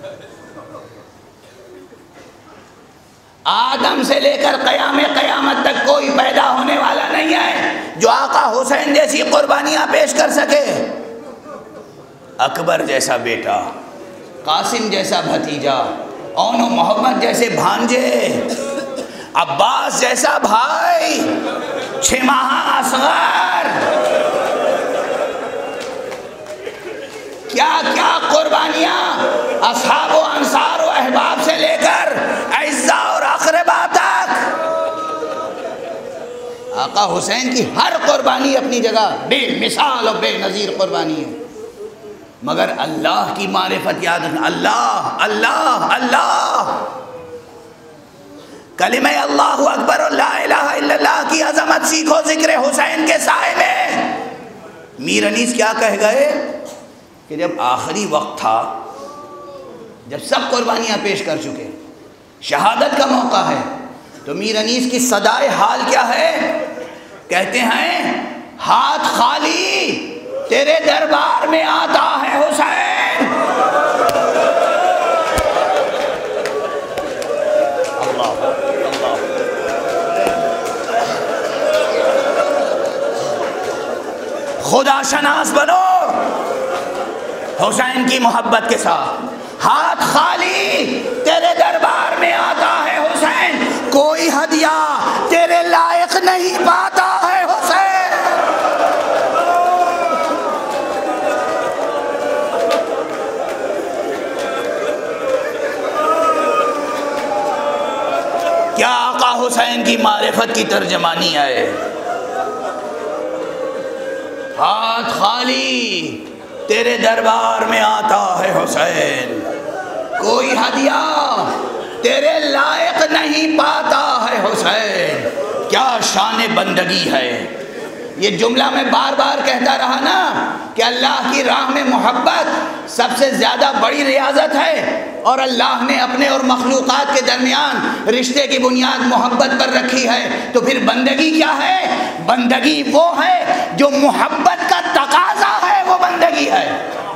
آدم سے لے کر قیامت تک کوئی پیدا ہونے والا نہیں ہے جو آقا حسین جیسی قربانیاں پیش کر سکے. اکبر جیسا بیٹا، قاسم جیسا بھتیجا، اون و محمد جیسے بھانجے، عباس جیسا بھائی، 6 ماہ اصغر، کیا کیا قربانیاں اصحاب و انصار و احباب سے لے کر اعزاء اور اقرباء تک. آقا حسین کی ہر قربانی اپنی جگہ بے مثال اور بے نظیر قربانی ہے. مگر اللہ کی معرفت یاد رکھنا. اللہ اللہ اللہ، کلمہ اللہ اکبر اور لا الہ الا اللہ کی عظمت سیکھو ذکر حسین کے سائے میں. میر انیس کیا کہہ گئے کہ جب آخری وقت تھا، جب سب قربانیاں پیش کر چکے، شہادت کا موقع ہے، تو میر انیس کی صدائے حال کیا ہے. کہتے ہیں ہاتھ خالی تیرے دربار میں آتا ہے حسین. اللہ اللہ، خدا شناس بنو حسین کی محبت کے ساتھ. ہاتھ خالی تیرے دربار میں آتا ہے حسین، کوئی ہدیہ تیرے لائق نہیں پاتا ہے حسین. کیا آقا حسین کی معرفت کی ترجمانی ہے. ہاتھ خالی تیرے دربار میں آتا ہے حسین، کوئی ہدیہ تیرے لائق نہیں پاتا ہے حسین. کیا شان بندگی ہے. یہ جملہ میں بار بار کہتا رہا نا کہ اللہ کی راہ میں محبت سب سے زیادہ بڑی ریاضت ہے، اور اللہ نے اپنے اور مخلوقات کے درمیان رشتے کی بنیاد محبت پر رکھی ہے. تو پھر بندگی کیا ہے؟ بندگی وہ ہے جو محبت کا تقاضا ہے، وہ بندگی ہے.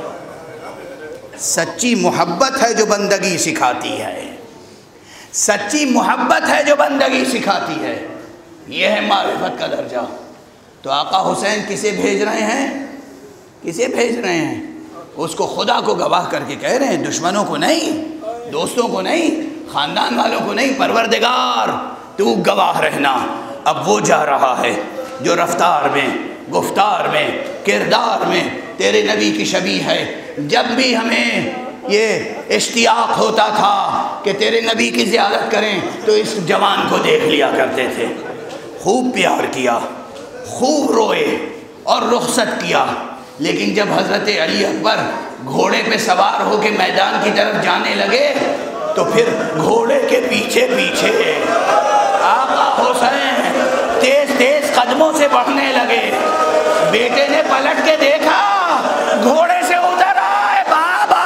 سچی محبت ہے جو بندگی سکھاتی ہے، سچی محبت ہے جو بندگی سکھاتی ہے. یہ ہے معرفت کا درجہ. تو آقا حسین کسے بھیج رہے ہیں؟ کسے بھیج رہے ہیں؟ اس کو خدا کو گواہ کر کے کہہ رہے ہیں، دشمنوں کو نہیں، دوستوں کو نہیں، خاندان والوں کو نہیں. پروردگار تو گواہ رہنا. اب وہ جا رہا ہے جو رفتار میں، گفتار میں، کردار میں تیرے نبی کی شبیہ ہے. جب بھی ہمیں یہ اشتیاق ہوتا تھا کہ تیرے نبی کی زیارت کریں تو اس جوان کو دیکھ لیا کرتے تھے. خوب پیار کیا، خوب روئے اور رخصت کیا. لیکن جب حضرت علی اکبر گھوڑے پہ سوار ہو کے میدان کی طرف جانے لگے تو پھر گھوڑے کے پیچھے پیچھے آقا حسین تیز تیز قدموں سے بڑھنے لگے. بیٹے نے پلٹ کے دیکھا، گھوڑے سے اتر آئے، بابا.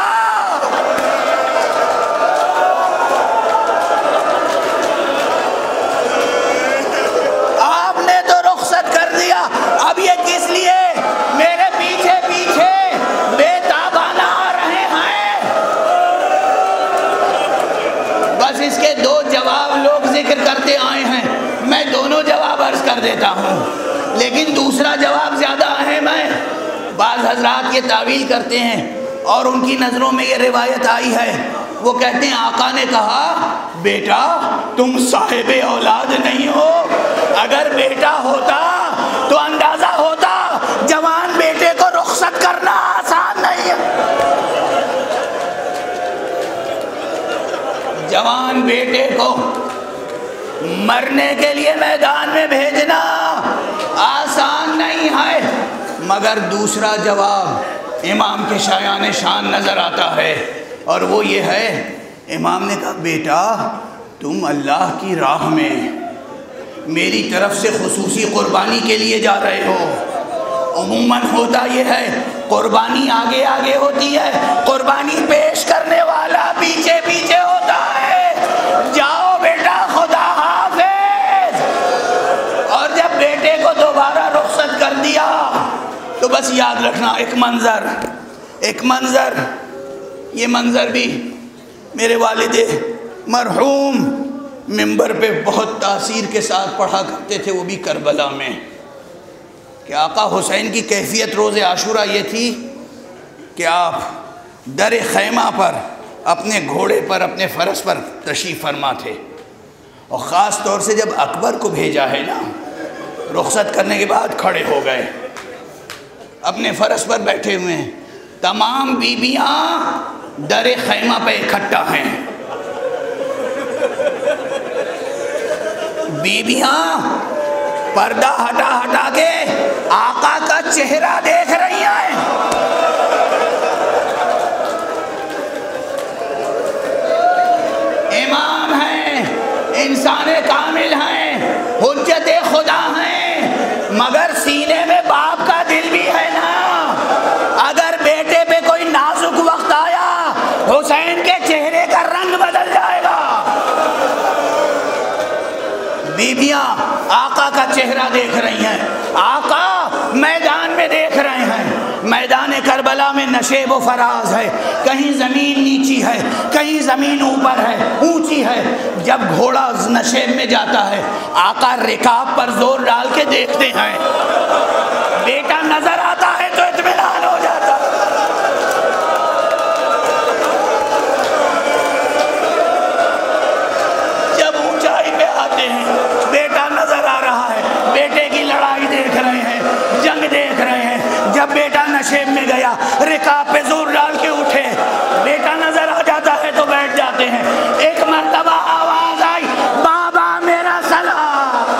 آپ نے تو رخصت کر دیا، اب یہ کس لیے میرے پیچھے پیچھے بے تابانہ آ رہے لیکن دوسرا جواب زیادہ اہم ہے. بعض حضرات یہ تعویل کرتے ہیں اور ان کی نظروں میں یہ روایت آئی ہے، وہ کہتے ہیں آقا نے کہا بیٹا تم صاحب اولاد نہیں ہو. اگر بیٹا ہوتا تو اندازہ ہوتا جوان بیٹے کو رخصت کرنا آسان نہیں ہے. جوان بیٹے کو مرنے کے لیے میدان میں بھیجنا آسان نہیں ہے. مگر دوسرا جواب امام کے شایان شان نظر آتا ہے، اور وہ یہ ہے، امام نے کہا بیٹا تم اللہ کی راہ میں میری طرف سے خصوصی قربانی کے لیے جا رہے ہو. عموماً ہوتا یہ ہے قربانی آگے آگے ہوتی ہے، قربانی پیش کرنے والا پیچھے پیچھے ہوتا ہے. جاؤ بیٹا خدا حافظ. اور جب بیٹے کو دوبارہ رخصت کر دیا تو بس یاد رکھنا ایک منظر یہ منظر بھی میرے والد مرحوم منبر پہ بہت تاثیر کے ساتھ پڑھا کرتے تھے، وہ بھی کربلا میں، کہ آقا حسین کی کیفیت روز عاشورہ یہ تھی کہ آپ در خیمہ پر اپنے گھوڑے پر اپنے فرس پر تشریف فرما تھے، اور خاص طور سے جب اکبر کو بھیجا ہے نا، رخصت کرنے کے بعد کھڑے ہو گئے، اپنے فرس پر بیٹھے ہوئے ہیں، تمام بیویاں در خیمہ پہ اکٹھا ہیں. بیویاں پردہ ہٹا کے آقا کا چہرہ دیکھ رہی ہیں. امام ہیں، انسان کامل ہیں، حجت خدا ہیں، مگر سینے میں باپ کا دل بھی ہے نا. اگر بیٹے پہ کوئی نازک وقت آیا حسین کے چہرے کا رنگ بدل جائے گا. بیویاں آقا کا چہرہ دیکھ رہی ہیں، آقا میدان میں دیکھ رہے ہیں. میدان کربلا میں نشیب و فراز ہے، کہیں زمین نیچی ہے، کہیں زمین اوپر ہے، اونچی ہے. جب گھوڑا نشیب میں جاتا ہے آقا رکاب پر زور ڈال کے دیکھتے ہیں، بیٹا نظر آتا ہے تو اطمینان ہو جاتا ہے. جب اونچائی پہ آتے ہیں بیٹا نظر آ رہا ہے، بیٹے کی لڑائی دیکھ رہے ہیں، جنگ دیکھ رہے ہیں. جب بیٹا نشیب میں گیا رکاب پہ زور ڈال کے اٹھے، بیٹا نظر آ جاتا ہے تو بیٹھ جاتے ہیں. ایک مرتبہ آواز آئی بابا میرا سلام.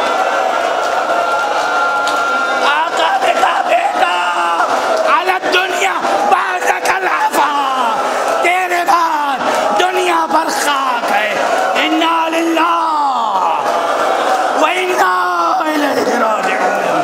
آقا نے کہا بیٹا علی دنیا بعدک العفا، تیرے بعد دنیا پر خاک ہے. انا للہ و انا الیہ راجعون.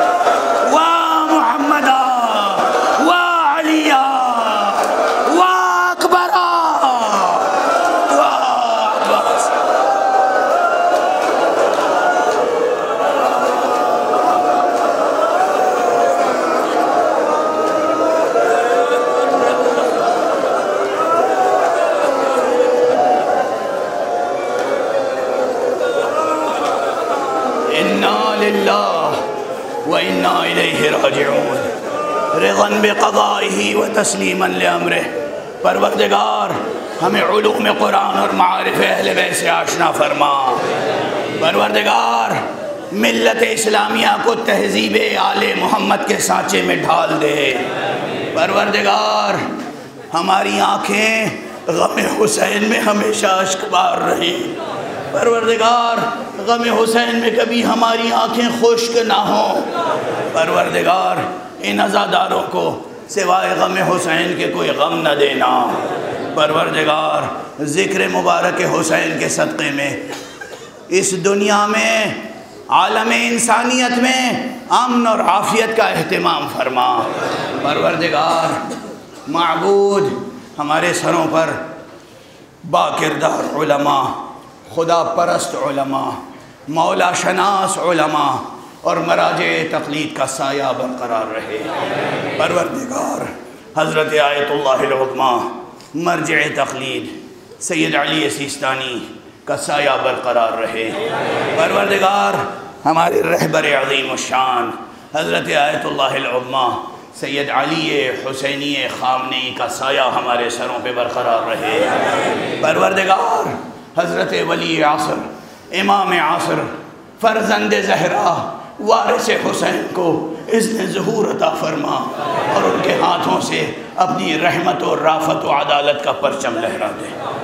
وَإِنَّا إِلَيْهِ رَاجِعُونَ. رِضًا بِقَضَائِهِ وَتَسْلِيمًا لِأَمْرِهِ. پروردگار ہمیں علوم قرآن اور معارف اہل بیت سے آشنا فرما. پروردگار ملت اسلامیہ کو تہذیب آل محمد کے سانچے میں ڈھال دے. پروردگار ہماری آنکھیں غم حسین میں ہمیشہ اشک بار رہیں. پروردگار غم حسین میں کبھی ہماری آنکھیں خشک نہ ہوں. پروردگار ان عزاداروں کو سوائے غم حسین کے کوئی غم نہ دینا. پروردگار ذکر مبارک حسین کے صدقے میں اس دنیا میں عالم انسانیت میں امن اور عافیت کا اہتمام فرما. پروردگار معبود ہمارے سروں پر با کردار علماء، خدا پرست علماء، مولا شناس علماء اور مراجع تقلید کا سایہ برقرار رہے. پروردگار حضرت آیت اللہ العظمیٰ مرجع تقلید سید علی سیستانی کا سایہ برقرار رہے. پروردگار ہمارے رہبر عظیم الشان حضرت آیت اللہ العظمیٰ سید علی حسینی خامنئی کا سایہ ہمارے سروں پہ برقرار رہے۔ پروردگار حضرت ولی عصر، امام عصر، فرزند زہرا، وارث حسین کو اذن ظہور عطا فرما اور ان کے ہاتھوں سے اپنی رحمت و رافت و عدالت کا پرچم لہرا دے۔